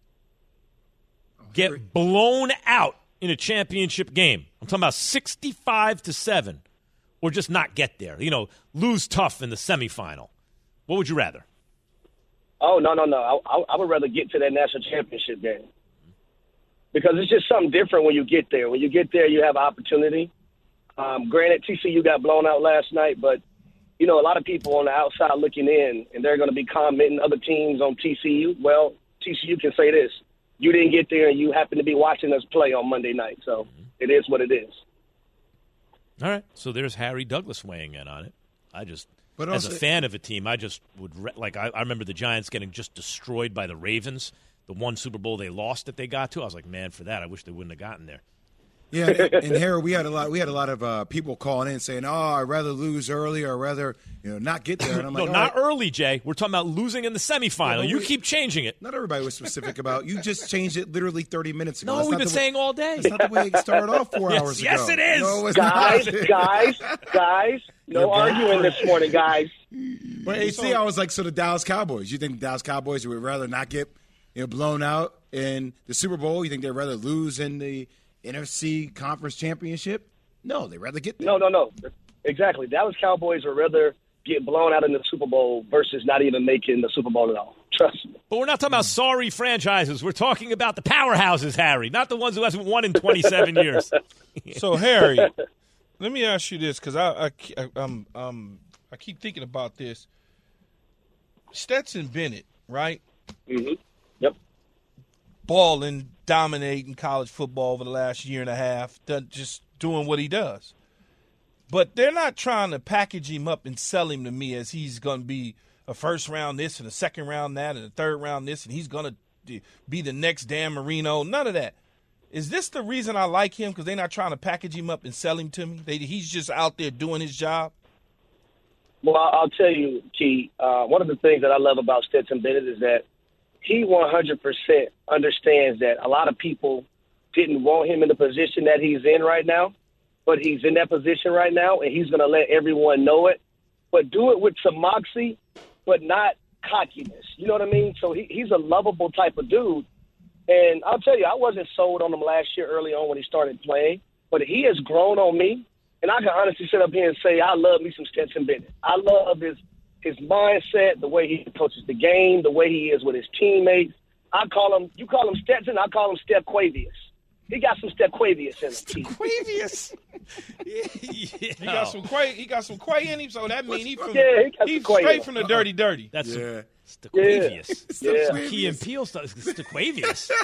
Speaker 2: get blown out in a championship game? I'm talking about sixty-five to seven, or just not get there. You know, lose tough in the semifinal. What would you rather?
Speaker 13: Oh, no, no, no. I, I, I would rather get to that national championship game. Because it's just something different when you get there. When you get there, you have opportunity. Um, granted, T C U got blown out last night, but, you know, a lot of people on the outside looking in, and they're going to be commenting other teams on T C U. Well, T C U can say this. You didn't get there, and you happen to be watching us play on Monday night. So it is what it is.
Speaker 2: All right. So there's Harry Douglas weighing in on it. I just,
Speaker 3: but
Speaker 2: as
Speaker 3: also,
Speaker 2: a fan of a team, I just would, re- like, I, I remember the Giants getting just destroyed by the Ravens. The one Super Bowl they lost that they got to, I was like, man, for that, I wish they wouldn't have gotten there.
Speaker 3: Yeah, and, and Harry, we had a lot. We had a lot of uh, people calling in saying, "Oh, I'd rather lose early, or rather, you know, not get there." And I'm
Speaker 2: no,
Speaker 3: like,
Speaker 2: not
Speaker 3: right.
Speaker 2: early, Jay. We're talking about losing in the semifinal.
Speaker 3: Yeah,
Speaker 2: you
Speaker 3: we,
Speaker 2: keep changing it.
Speaker 3: Not everybody was specific about. You just changed it literally thirty minutes ago.
Speaker 2: No,
Speaker 3: that's
Speaker 2: we've been saying
Speaker 3: way,
Speaker 2: all day.
Speaker 3: That's not the way it started off four
Speaker 2: yes,
Speaker 3: hours
Speaker 2: yes,
Speaker 3: ago.
Speaker 2: Yes, it is.
Speaker 3: No, it's
Speaker 13: guys,
Speaker 3: not.
Speaker 13: guys, guys, no arguing this morning, guys.
Speaker 3: But hey, see, I was like, so the Dallas Cowboys. You think the Dallas Cowboys would rather not get, you know, blown out in the Super Bowl? You think they'd rather lose in the N F C Conference Championship? No, they'd rather get there.
Speaker 13: No, no, no. Exactly. Dallas Cowboys would rather get blown out in the Super Bowl versus not even making the Super Bowl at all. Trust me.
Speaker 2: But we're not talking about sorry franchises. We're talking about the powerhouses, Harry, not the ones who hasn't won in twenty-seven years.
Speaker 4: So, Harry, let me ask you this, because I, I, um, um, I keep thinking about this. Stetson Bennett, right?
Speaker 13: Mm-hmm. Yep.
Speaker 4: Balling, dominating college football over the last year and a half, done, just doing what he does. But they're not trying to package him up and sell him to me as he's going to be a first round this and a second round that and a third round this, and he's going to be the next Dan Marino. None of that. Is this the reason I like him? Because they're not trying to package him up and sell him to me? They, he's just out there doing his job?
Speaker 13: Well, I'll tell you, Key, uh, one of the things that I love about Stetson Bennett is that he one hundred percent understands that a lot of people didn't want him in the position that he's in right now, but he's in that position right now, and he's going to let everyone know it. But do it with some moxie, but not cockiness. You know what I mean? So he, he's a lovable type of dude. And I'll tell you, I wasn't sold on him last year early on when he started playing, but he has grown on me. And I can honestly sit up here and say I love me some Stetson Bennett. I love his his mindset, the way he coaches the game, the way he is with his teammates. I call him, you call him Stetson, I call him Steph Quavius. He got some Steph Quavius in him.
Speaker 4: Quavius. yeah. He got some Quay. He got some Quay in him, so that means he from
Speaker 13: yeah, he
Speaker 4: he's
Speaker 13: some
Speaker 4: straight from the dirty, dirty.
Speaker 2: That's
Speaker 3: yeah.
Speaker 2: Stequavius.
Speaker 13: Yeah.
Speaker 2: Some Key and Peele stuff. Stequavius.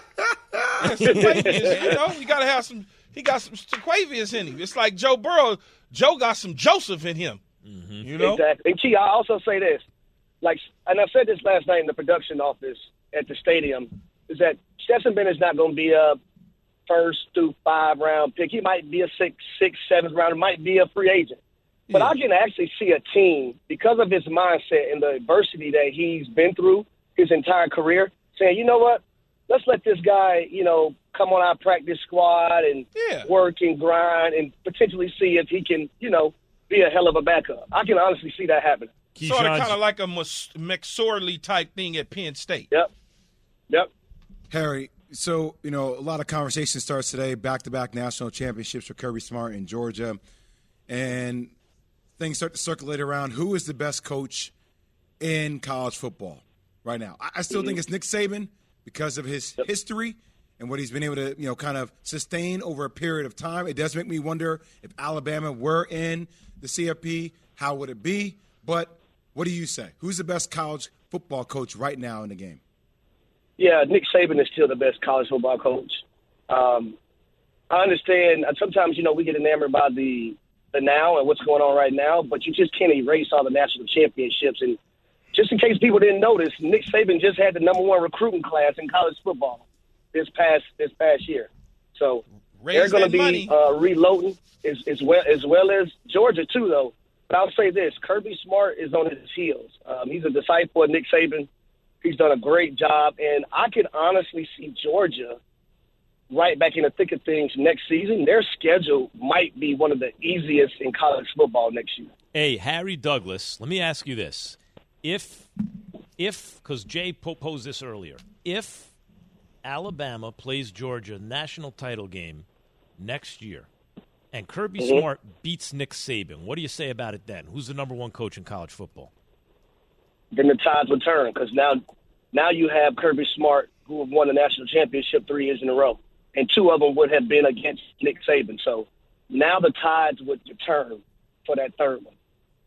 Speaker 4: Stequavius, you know, you gotta have some. He got some Stequavius in him. It's like Joe Burrow. Joe got some Joseph in him. Mm-hmm. You know,
Speaker 13: exactly. And Key, I also say this, like, and I said this last night in the production office at the stadium, is that Stetson Bennett's not going to be a first through five round pick. He might be a six, six, seventh round. It might be a free agent. But yeah. I can actually see a team, because of his mindset and the adversity that he's been through his entire career, saying, you know what, let's let this guy, you know, come on our practice squad and
Speaker 4: yeah.
Speaker 13: work and grind and potentially see if he can, you know, be a hell of a backup. I can honestly see that happening.
Speaker 4: Sort of kind of like a McSorley type thing at Penn State.
Speaker 13: Yep. Yep.
Speaker 3: Harry, so, you know, a lot of conversation starts today, back-to-back national championships for Kirby Smart in Georgia. And things start to circulate around who is the best coach in college football right now. I, I still mm-hmm. think it's Nick Saban because of his yep. history and what he's been able to, you know, kind of sustain over a period of time. It does make me wonder if Alabama were in the C F P, how would it be? But what do you say? Who's the best college football coach right now in the game?
Speaker 13: Yeah, Nick Saban is still the best college football coach. Um, I understand. Sometimes, you know, we get enamored by the the now and what's going on right now, but you just can't erase all the national championships. And just in case people didn't notice, Nick Saban just had the number one recruiting class in college football this past this past year. So
Speaker 4: Raise
Speaker 13: they're going to be
Speaker 4: money.
Speaker 13: uh, reloading as, as well as well as Georgia too, though. But I'll say this: Kirby Smart is on his heels. Um, he's a disciple of Nick Saban. He's done a great job, and I can honestly see Georgia right back in the thick of things next season, their schedule might be one of the easiest in college football next year.
Speaker 2: Hey, Harry Douglas, let me ask you this. If, if, because Jay posed this earlier, if Alabama plays Georgia national title game next year and Kirby
Speaker 13: Mm-hmm.
Speaker 2: Smart beats Nick Saban, what do you say about it then? Who's the number one coach in college football?
Speaker 13: Then the tides will turn because now, now you have Kirby Smart, who have won the national championship three years in a row, and two of them would have been against Nick Saban. So now the tides would turn for that third one.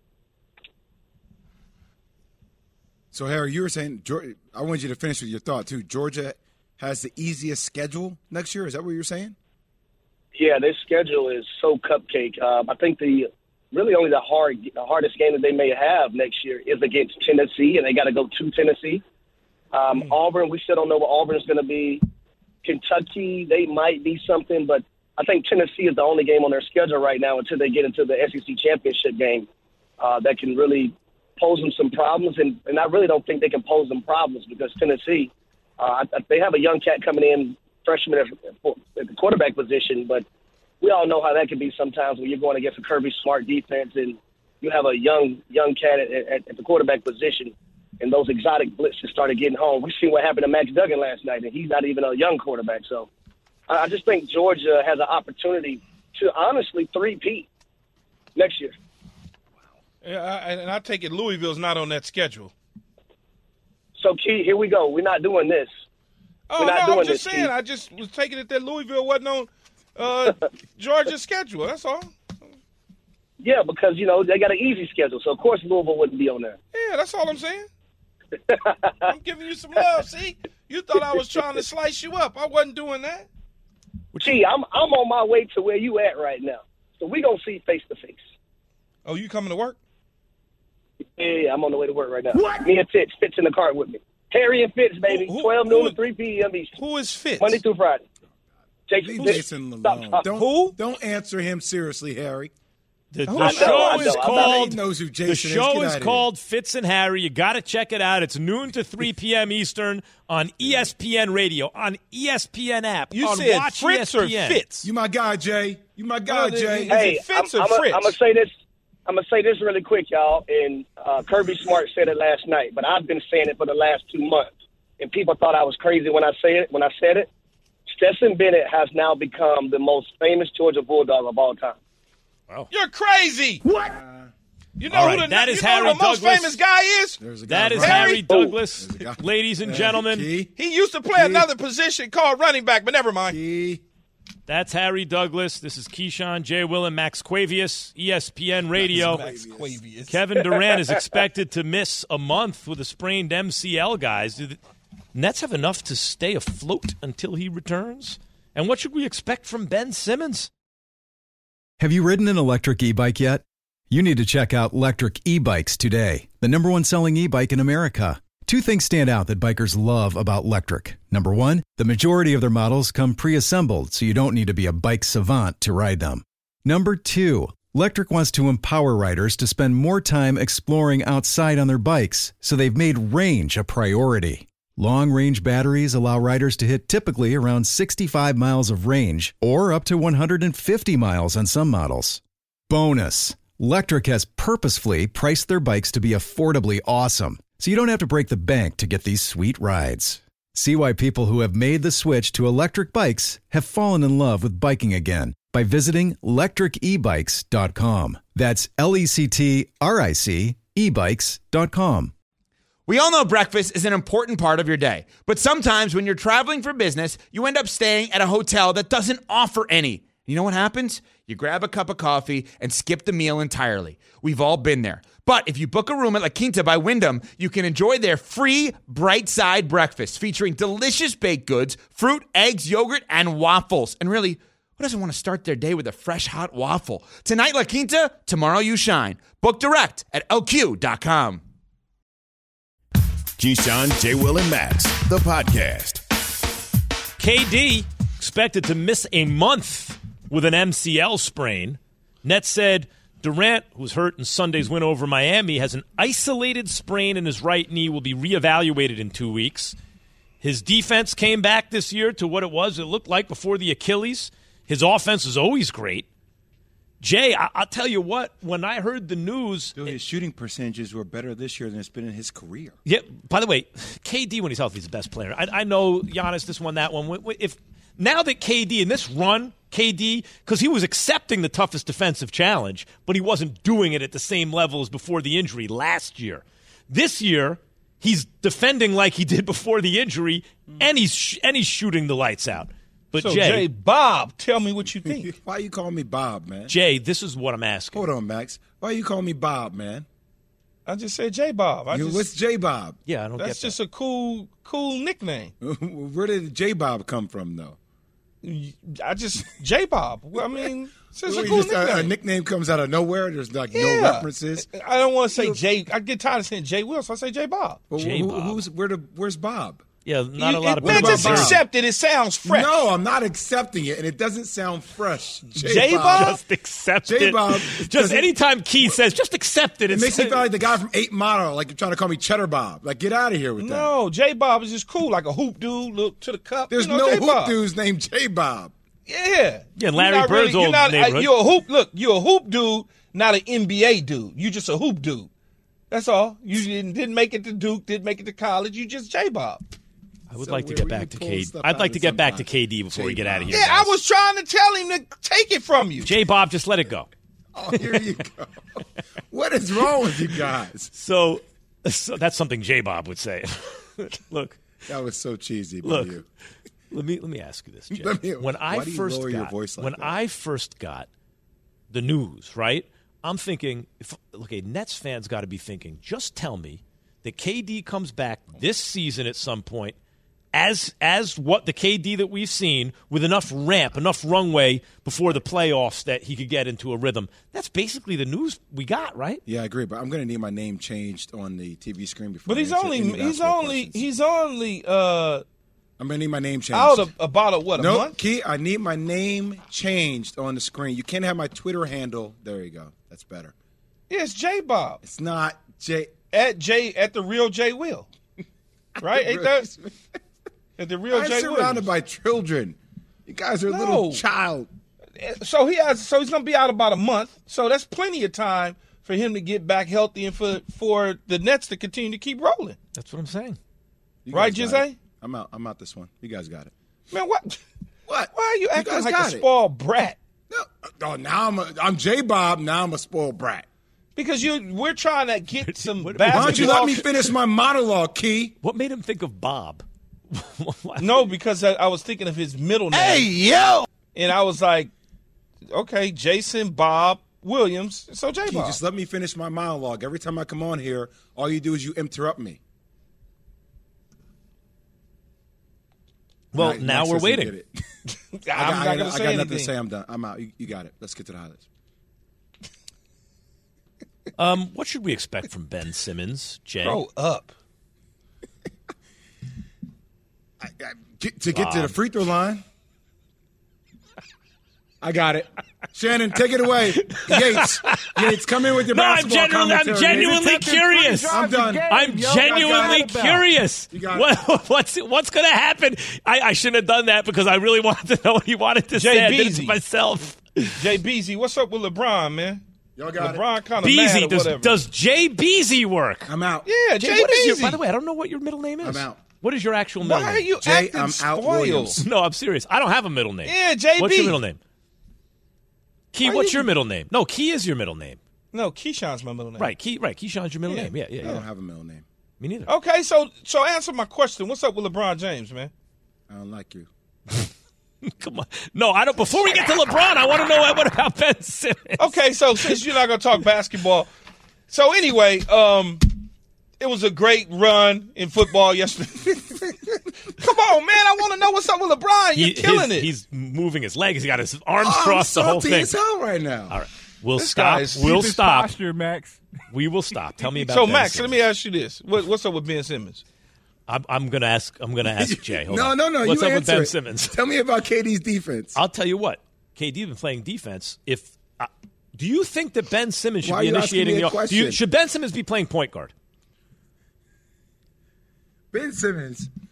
Speaker 3: So, Harry, you were saying, I wanted you to finish with your thought, too. Georgia has the easiest schedule next year. Is that what you're saying?
Speaker 13: Yeah, their schedule is so cupcake. Um, I think the really only the hard, the hardest game that they may have next year is against Tennessee, and they got to go to Tennessee. Um, mm. Auburn, we still don't know what Auburn is going to be. Kentucky, they might be something, but I think Tennessee is the only game on their schedule right now until they get into the S E C championship game uh, that can really pose them some problems. And, and I really don't think they can pose them problems because Tennessee, uh, they have a young cat coming in, freshman at, at the quarterback position, but we all know how that can be sometimes when you're going against a Kirby Smart defense and you have a young young cat at, at, at the quarterback position. And those exotic blitzes started getting home. We see what happened to Max Duggan last night, and he's not even a young quarterback. So I just think Georgia has an opportunity to honestly three-peat next year.
Speaker 4: Yeah, I, and I take it Louisville's not on that schedule.
Speaker 13: So, Key, here we go. We're not doing this.
Speaker 4: Oh,
Speaker 13: We're not
Speaker 4: no,
Speaker 13: doing
Speaker 4: I'm just
Speaker 13: this,
Speaker 4: saying.
Speaker 13: Key.
Speaker 4: I just was taking it that Louisville wasn't on uh, Georgia's schedule. That's all.
Speaker 13: Yeah, because, you know, they got an easy schedule. So, of course, Louisville wouldn't be on there.
Speaker 4: Yeah, that's all I'm saying. I'm giving you some love, see? You thought I was trying to slice you up. I wasn't doing that.
Speaker 13: Gee, I'm I'm on my way to where you at right now. So we going to see face-to-face.
Speaker 4: Oh, you coming to work?
Speaker 13: Yeah, I'm on the way to work right now. What? Me and Fitz. Fitz in the car with me. Harry and Fitz, baby.
Speaker 4: Who, who,
Speaker 13: twelve noon
Speaker 4: who,
Speaker 13: to three p.m. Eastern.
Speaker 4: Who is Fitz?
Speaker 13: Monday through Friday.
Speaker 3: Leave Jason alone. Don't,
Speaker 4: who?
Speaker 3: Don't answer him seriously, Harry.
Speaker 2: The, the
Speaker 3: know,
Speaker 2: show is
Speaker 3: know,
Speaker 2: called.
Speaker 3: knows who Jason
Speaker 2: the show
Speaker 3: is,
Speaker 2: is called Fitz and Harry. You got to check it out. It's noon to three p.m. Eastern on E S P N Radio, on E S P N app.
Speaker 4: You
Speaker 2: on
Speaker 4: said
Speaker 2: Watch
Speaker 4: Fritz
Speaker 2: E S P N.
Speaker 4: or Fitz?
Speaker 3: You my guy, Jay. You my guy,
Speaker 4: No,
Speaker 3: Jay.
Speaker 13: Hey,
Speaker 4: Fitz
Speaker 13: I'm,
Speaker 4: or
Speaker 13: I'm
Speaker 4: Fritz?
Speaker 13: I'm gonna say this. I'm gonna say this really quick, y'all. And uh, Kirby Smart said it last night, but I've been saying it for the last two months, and people thought I was crazy when I say it. When I said it, Stetson Bennett has now become the most famous Georgia Bulldog of all time.
Speaker 2: Wow.
Speaker 4: You're crazy.
Speaker 3: What?
Speaker 4: You know
Speaker 2: All
Speaker 4: who
Speaker 2: right,
Speaker 4: the,
Speaker 2: that
Speaker 4: you
Speaker 2: is
Speaker 4: know
Speaker 2: Harry
Speaker 4: who the most
Speaker 2: Douglas.
Speaker 4: famous guy is?
Speaker 3: There's a guy
Speaker 2: That is
Speaker 3: right.
Speaker 2: Harry
Speaker 4: Harry?
Speaker 2: Douglas,
Speaker 3: There's a guy.
Speaker 2: ladies and
Speaker 3: Uh,
Speaker 2: gentlemen.
Speaker 3: Key.
Speaker 4: He used to play another position called running back, but never mind.
Speaker 3: Key.
Speaker 2: That's Harry Douglas. This is Keyshawn, Jay Will, and Max Quavius, E S P N Radio.
Speaker 4: Max Quavius.
Speaker 2: Kevin Durant is expected to miss a month with a sprained M C L, guys. Do the Nets have enough to stay afloat until he returns? And what should we expect from Ben Simmons?
Speaker 10: Have you ridden an electric e-bike yet? You need to check out Lectric E-Bikes today, the number one selling e-bike in America. Two things stand out that bikers love about Lectric. Number one, the majority of their models come pre-assembled, so you don't need to be a bike savant to ride them. Number two, Lectric wants to empower riders to spend more time exploring outside on their bikes, so they've made range a priority. Long-range batteries allow riders to hit typically around sixty-five miles of range, or up to one hundred fifty miles on some models. Bonus, Lectric has purposefully priced their bikes to be affordably awesome, so you don't have to break the bank to get these sweet rides. See why people who have made the switch to electric bikes have fallen in love with biking again by visiting lectric e bikes dot com. That's L E C T R I C e bikes dot com.
Speaker 12: We all know breakfast is an important part of your day, but sometimes when you're traveling for business, you end up staying at a hotel that doesn't offer any. You know what happens? You grab a cup of coffee and skip the meal entirely. We've all been there. But if you book a room at La Quinta by Wyndham, you can enjoy their free Bright Side breakfast featuring delicious baked goods, fruit, eggs, yogurt, and waffles. And really, who doesn't want to start their day with a fresh, hot waffle? Tonight, La Quinta, tomorrow you shine. Book direct at L Q dot com.
Speaker 1: Keyshawn, J. Will, and Max, the podcast.
Speaker 2: K D expected to miss a month with an M C L sprain. Nets said Durant, who was hurt in Sunday's win over Miami, has an isolated sprain in his right knee, will be reevaluated in two weeks. His defense came back this year to what it was, it looked like before the Achilles. His offense is always great. Jay, I- I'll tell you what, when I heard the news.
Speaker 3: Dude, his shooting percentages were better this year than it's been in his career.
Speaker 2: Yeah, by the way, K D, when he's healthy, is the best player. I, I know Giannis, this one, that one. If Now that K D, in this run, K D, because he was accepting the toughest defensive challenge, but he wasn't doing it at the same level as before the injury last year. This year, he's defending like he did before the injury, and he's sh- and he's shooting the lights out. But
Speaker 4: so,
Speaker 2: Jay,
Speaker 4: Jay, Bob, tell me what you think.
Speaker 3: Why you calling me Bob, man?
Speaker 2: Jay, this is what I'm asking.
Speaker 3: Hold on, Max. Why you calling me Bob, man?
Speaker 4: I just said J Bob. I
Speaker 3: You,
Speaker 4: just,
Speaker 3: what's J Bob?
Speaker 2: Yeah, I don't
Speaker 4: That's
Speaker 2: get that.
Speaker 4: just a cool, cool nickname.
Speaker 3: Where did J Bob come from, though?
Speaker 4: I just J Bob. I mean, it's just a
Speaker 3: Well,
Speaker 4: cool
Speaker 3: just,
Speaker 4: nickname.
Speaker 3: uh, a nickname comes out of nowhere. There's like
Speaker 4: Yeah.
Speaker 3: no references.
Speaker 4: I don't want to say J. I get tired of saying J Will, so I say J Bob.
Speaker 3: Well, who, who's where? The, where's Bob?
Speaker 2: Yeah, not
Speaker 4: You-
Speaker 2: a lot
Speaker 4: it-
Speaker 2: of
Speaker 4: man,
Speaker 2: people.
Speaker 4: just
Speaker 3: Bob?
Speaker 4: accept it. It sounds fresh.
Speaker 3: No, I'm not accepting it, and it doesn't sound fresh.
Speaker 4: J-Bob?
Speaker 2: Just accept
Speaker 3: J-Bob
Speaker 2: it. Just
Speaker 3: doesn't-
Speaker 2: anytime Keith says, just accept it.
Speaker 3: It
Speaker 2: It's-
Speaker 3: makes me feel like the guy from Eight Mile, like you're trying to call me Cheddar Bob. Like, get out of here with that.
Speaker 4: No, J Bob is just cool, like a hoop dude. Look to the cup.
Speaker 3: There's
Speaker 4: you know,
Speaker 3: no
Speaker 4: J-Bob.
Speaker 3: hoop dudes named J Bob.
Speaker 4: Yeah.
Speaker 2: Yeah,
Speaker 4: You're
Speaker 2: Larry
Speaker 4: not
Speaker 2: Bird's
Speaker 4: really, you're
Speaker 2: old
Speaker 4: not, uh,
Speaker 2: neighborhood.
Speaker 4: You're a hoop. Look, you're a hoop dude, not an N B A dude. You just a hoop dude. That's all. You didn't, didn't make it to Duke. Didn't make it to college. You just J Bob.
Speaker 2: I would
Speaker 3: So
Speaker 2: like to
Speaker 3: where
Speaker 2: get
Speaker 3: we
Speaker 2: back to
Speaker 3: pull
Speaker 2: K D.
Speaker 3: stuff
Speaker 2: I'd
Speaker 3: out
Speaker 2: like
Speaker 3: of
Speaker 2: to get back to
Speaker 3: sometimes.
Speaker 2: K D before we get out of here.
Speaker 4: Yeah,
Speaker 2: guys.
Speaker 4: I was trying to tell him to take it from you.
Speaker 2: J Bob, just let it go.
Speaker 3: Oh, here you go. What is wrong with you guys?
Speaker 2: So, so that's something J Bob would say. Look,
Speaker 3: That was so cheesy by
Speaker 2: Look,
Speaker 3: you.
Speaker 2: let me let me ask you this, Jay.
Speaker 3: Let me-
Speaker 2: when I
Speaker 3: why do you
Speaker 2: first
Speaker 3: lower
Speaker 2: got
Speaker 3: your voice like
Speaker 2: when
Speaker 3: that?
Speaker 2: I first got the news, right? I'm thinking, if okay, Nets fans got to be thinking, just tell me that K D comes back this season at some point as as what the K D that we've seen with enough ramp, enough runway before the playoffs that he could get into a rhythm. That's basically the news we got, right?
Speaker 3: Yeah, I agree, but I'm going to need my name changed on the T V screen before.
Speaker 4: But he's
Speaker 3: I answer
Speaker 4: only
Speaker 3: any
Speaker 4: he's
Speaker 3: basketball
Speaker 4: only
Speaker 3: questions.
Speaker 4: he's only uh
Speaker 3: I'm going to need my name changed.
Speaker 4: out of about a what a
Speaker 3: Nope,
Speaker 4: month.
Speaker 3: Key, I need my name changed on the screen. You can't have my Twitter handle. There you go. That's better.
Speaker 4: Yeah, it's J Bob
Speaker 3: It's not J.
Speaker 4: at J at the real J Will, right? Ain't that at the real
Speaker 3: I'm
Speaker 4: J
Speaker 3: surrounded
Speaker 4: Will?
Speaker 3: by children. You guys are a
Speaker 4: No.
Speaker 3: little child.
Speaker 4: So he has so he's gonna be out about a month. So that's plenty of time for him to get back healthy and for for the Nets to continue to keep rolling.
Speaker 2: That's what I'm saying.
Speaker 3: You
Speaker 4: Right,
Speaker 3: guys got
Speaker 4: Jose?
Speaker 3: it. I'm out. I'm out this one. You guys got it.
Speaker 4: Man, what?
Speaker 3: What?
Speaker 4: Why are you acting
Speaker 3: guys
Speaker 4: like
Speaker 3: got
Speaker 4: a
Speaker 3: it.
Speaker 4: spoiled brat?
Speaker 3: No. Oh, now I'm a, I'm J Bob. Now I'm a spoiled brat.
Speaker 4: Because you we're trying to get some
Speaker 2: What-
Speaker 4: basketball.
Speaker 3: Why don't you let me finish my monologue, Key?
Speaker 2: What made him think of Bob?
Speaker 4: No, because I, I was thinking of his middle name.
Speaker 9: Hey, yo!
Speaker 4: And I was like, okay, Jason Bob Williams. So J
Speaker 3: Key,
Speaker 4: Bob.
Speaker 3: just let me finish my monologue. Every time I come on here, all you do is you interrupt me.
Speaker 2: Well,
Speaker 3: Max-
Speaker 2: now
Speaker 3: Max
Speaker 2: we're
Speaker 3: doesn't
Speaker 2: waiting.
Speaker 3: get it.
Speaker 4: I'm
Speaker 3: I got,
Speaker 4: not
Speaker 3: I
Speaker 4: going
Speaker 3: got,
Speaker 4: to
Speaker 3: I
Speaker 4: say
Speaker 3: got
Speaker 4: anything.
Speaker 3: nothing to say. I'm done. I'm out. You, you got it. Let's get to the highlights.
Speaker 2: Um, what should we expect from Ben Simmons, Jay?
Speaker 4: Grow up.
Speaker 3: I, I, get, to get to the free throw line. I got it. Shannon, take it away. Yates, Yates, come in with your
Speaker 2: No, I'm
Speaker 3: basketball
Speaker 2: genuinely, I'm
Speaker 3: commentary.
Speaker 2: genuinely curious.
Speaker 3: I'm done.
Speaker 2: I'm genuinely curious.
Speaker 3: You got
Speaker 2: What, what's what's going to happen? I, I shouldn't have done that because I really wanted to know what he wanted to
Speaker 4: Jay
Speaker 2: say. I did it
Speaker 4: Beasley.
Speaker 2: to myself.
Speaker 4: Jay Beasley, what's up with LeBron, man?
Speaker 3: Y'all got
Speaker 4: LeBron kind of mad
Speaker 2: Beasy,
Speaker 4: or
Speaker 2: does,
Speaker 4: whatever.
Speaker 2: does Jay Beasy work?
Speaker 3: I'm out.
Speaker 4: yeah,
Speaker 2: Jay,
Speaker 4: Jay
Speaker 2: what is your,
Speaker 4: Beasy.
Speaker 2: by the way, I don't know what your middle name is.
Speaker 3: I'm out.
Speaker 2: What is your actual middle
Speaker 4: Why are
Speaker 2: name?
Speaker 4: you
Speaker 3: Jay,
Speaker 4: acting
Speaker 3: I'm out
Speaker 4: spoiled?
Speaker 3: Williams.
Speaker 2: No, I'm serious. I don't have a middle name.
Speaker 4: Yeah, J B.
Speaker 2: What's your middle name? Key,
Speaker 4: Why
Speaker 2: what's
Speaker 4: you-
Speaker 2: your middle name? No, Key is your middle name.
Speaker 4: No, Keyshawn's my middle name.
Speaker 2: Right, Key. Right, Keyshawn's your middle
Speaker 4: Yeah.
Speaker 2: name. Yeah, yeah,
Speaker 3: I
Speaker 2: yeah.
Speaker 3: don't have a middle name.
Speaker 2: Me neither.
Speaker 4: Okay, so so answer my question. What's up with LeBron James, man?
Speaker 3: I don't like you.
Speaker 2: Come on. No, I don't. Before we get to LeBron, I want to know what about Ben Simmons.
Speaker 4: Okay, so since you're not going to talk basketball, so anyway, um, it was a great run in football yesterday. Come on, man! I want to know what's up with LeBron. You're
Speaker 2: He-
Speaker 4: killing
Speaker 2: his-
Speaker 4: it.
Speaker 2: He's moving his legs. He got his arms
Speaker 3: Oh,
Speaker 2: crossed.
Speaker 3: I'm
Speaker 2: The whole
Speaker 3: salty
Speaker 2: thing.
Speaker 3: as hell right now.
Speaker 2: All right, we'll
Speaker 4: This
Speaker 2: stop.
Speaker 4: guy's-
Speaker 2: We'll
Speaker 14: Keep his
Speaker 2: stop.
Speaker 14: posture, Max.
Speaker 2: We will stop. Tell me about.
Speaker 4: So
Speaker 2: Ben
Speaker 4: Max,
Speaker 2: Simmons.
Speaker 4: let me ask you this: what, What's up with Ben Simmons?
Speaker 2: I'm, I'm gonna ask. I'm gonna ask Jay. Hold
Speaker 3: no,
Speaker 2: on.
Speaker 3: no, no.
Speaker 2: What's
Speaker 3: you
Speaker 2: up with
Speaker 3: answer
Speaker 2: Ben
Speaker 3: it.
Speaker 2: Simmons?
Speaker 3: Tell me about K D's defense.
Speaker 2: I'll tell you what. K D been playing defense. If uh, do you think that Ben Simmons should
Speaker 3: Why
Speaker 2: be
Speaker 3: are you asking
Speaker 2: initiating
Speaker 3: me a
Speaker 2: the? Do you,
Speaker 3: question?
Speaker 2: should Ben Simmons be playing point guard?
Speaker 3: Ben Simmons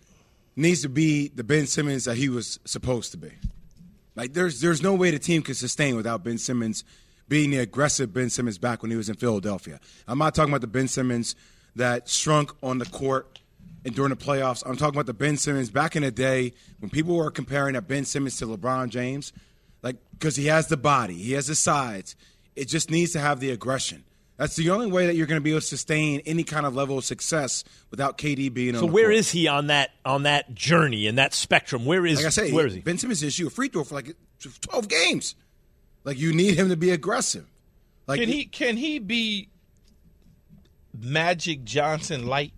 Speaker 3: needs to be the Ben Simmons that he was supposed to be. Like, there's there's no way the team can sustain without Ben Simmons being the aggressive Ben Simmons back when he was in Philadelphia. I'm not talking about the Ben Simmons that shrunk on the court and during the playoffs. I'm talking about the Ben Simmons back in the day when people were comparing that Ben Simmons to LeBron James, like, because he has the body, he has the sides. It just needs to have the aggression. That's the only way that you're going to be able to sustain any kind of level of success without K D being on
Speaker 2: So
Speaker 3: the
Speaker 2: where
Speaker 3: court.
Speaker 2: is he on that on that journey and that spectrum? Where is
Speaker 3: Like I say,
Speaker 2: where is he?
Speaker 3: Ben Simmons is you a free throw for like twelve games. Like, you need him to be aggressive. Like,
Speaker 4: can he can he be Magic Johnson light?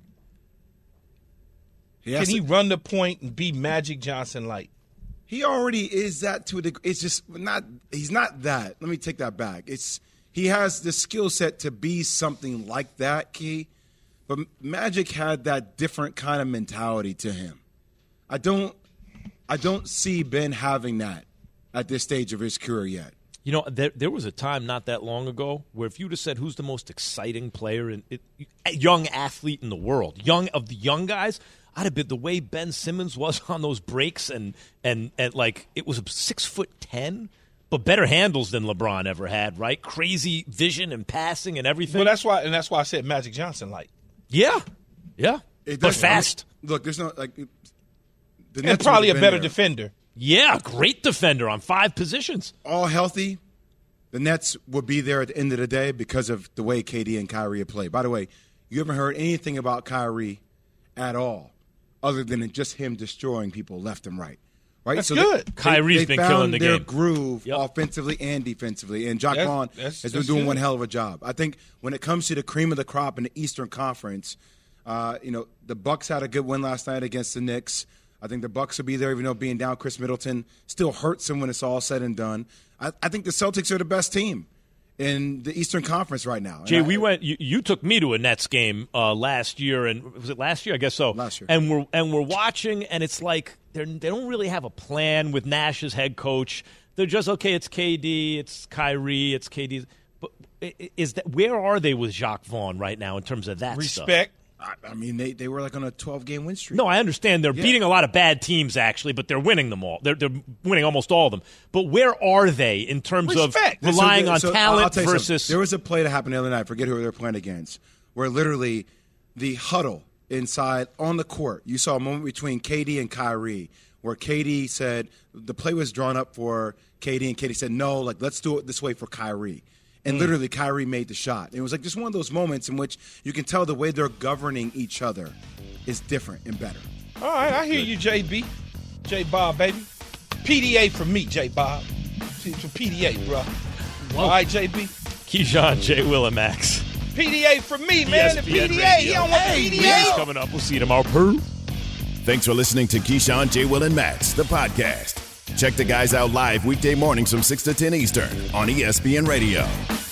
Speaker 3: He
Speaker 4: can
Speaker 3: has
Speaker 4: he
Speaker 3: to-
Speaker 4: run the point and be Magic Johnson light?
Speaker 3: He already is that to a degree. It's just not. He's not that. Let me take that back. It's he has the skill set to be something like that, Key. But Magic had that different kind of mentality to him. I don't. I don't see Ben having that at this stage of his career yet.
Speaker 2: You know, there, there was a time not that long ago where if you'd have said who's the most exciting player and young athlete in the world, young of the young guys, I'd have been the way Ben Simmons was on those breaks and and and like it was a six foot ten, but better handles than LeBron ever had, right? Crazy vision and passing and everything.
Speaker 4: Well, that's why, and that's why I said Magic Johnson light.
Speaker 2: Yeah, yeah,
Speaker 3: It
Speaker 2: but
Speaker 3: doesn't-
Speaker 2: fast.
Speaker 3: I mean, look, there's no like. The
Speaker 4: And
Speaker 3: Nets
Speaker 4: probably a
Speaker 3: would've been
Speaker 4: better
Speaker 3: there.
Speaker 4: defender.
Speaker 2: Yeah, great defender on five positions.
Speaker 3: All healthy, the Nets would be there at the end of the day because of the way K D and Kyrie have played. By the way, you haven't heard anything about Kyrie at all, other than just him destroying people left and right. Right?
Speaker 4: That's
Speaker 3: so
Speaker 4: good.
Speaker 3: They,
Speaker 2: Kyrie's
Speaker 3: they
Speaker 2: been
Speaker 3: found
Speaker 2: killing the
Speaker 3: their
Speaker 2: game.
Speaker 3: groove
Speaker 2: Yep.
Speaker 3: offensively and defensively, and Jacque
Speaker 4: That's-
Speaker 3: Vaughn
Speaker 4: that's-
Speaker 3: has been
Speaker 4: that's
Speaker 3: doing
Speaker 4: good.
Speaker 3: one hell of a job. I think when it comes to the cream of the crop in the Eastern Conference, uh, you know, the Bucks had a good win last night against the Knicks. I think the Bucks will be there, even though being down Chris Middleton still hurts them when it's all said and done. I, I think the Celtics are the best team in the Eastern Conference right now.
Speaker 2: Jay,
Speaker 3: And I-
Speaker 2: we went. You, you took me to a Nets game uh, last year, and was it last year? I guess so.
Speaker 3: Last year.
Speaker 2: And we're and we're watching, and it's like they they don't really have a plan with Nash as head coach. They're just okay. It's K D, it's Kyrie, it's K D. But i- i- is that where are they with Jacque Vaughn right now in terms of that stuff?
Speaker 4: Respect.
Speaker 3: I, I mean, they, they were like on a twelve-game win streak.
Speaker 2: No, I understand they're
Speaker 3: Yeah.
Speaker 2: beating a lot of bad teams actually, but they're winning them all. They're they're winning almost all of them. But where are they in terms
Speaker 4: Respect.
Speaker 2: of relying
Speaker 3: So-
Speaker 2: on
Speaker 3: so I'll
Speaker 2: talent
Speaker 3: tell you something.
Speaker 2: versus?
Speaker 3: There was a play that happened the other night. I forget who they were playing against, where literally the huddle inside on the court. You saw a moment between K D and Kyrie where K D said the play was drawn up for K D, and K D said no, like let's do it this way for Kyrie. And literally, Kyrie made the shot. It was like just one of those moments in which you can tell the way they're governing each other is different and better.
Speaker 4: All right, I hear you, J B. J Bob, baby. P D A from me, J Bob. It's a P D A, bro. All right, J B.
Speaker 2: Keyshawn, J. Will, and Max.
Speaker 4: P D A from me, man. The P D A. He don't want the P D
Speaker 2: League's
Speaker 4: A.
Speaker 2: coming up. We'll see you tomorrow. Peru.
Speaker 1: Thanks for listening to Keyshawn, J. Will, and Max, the podcast. Check the guys out live weekday mornings from six to ten Eastern on E S P N Radio.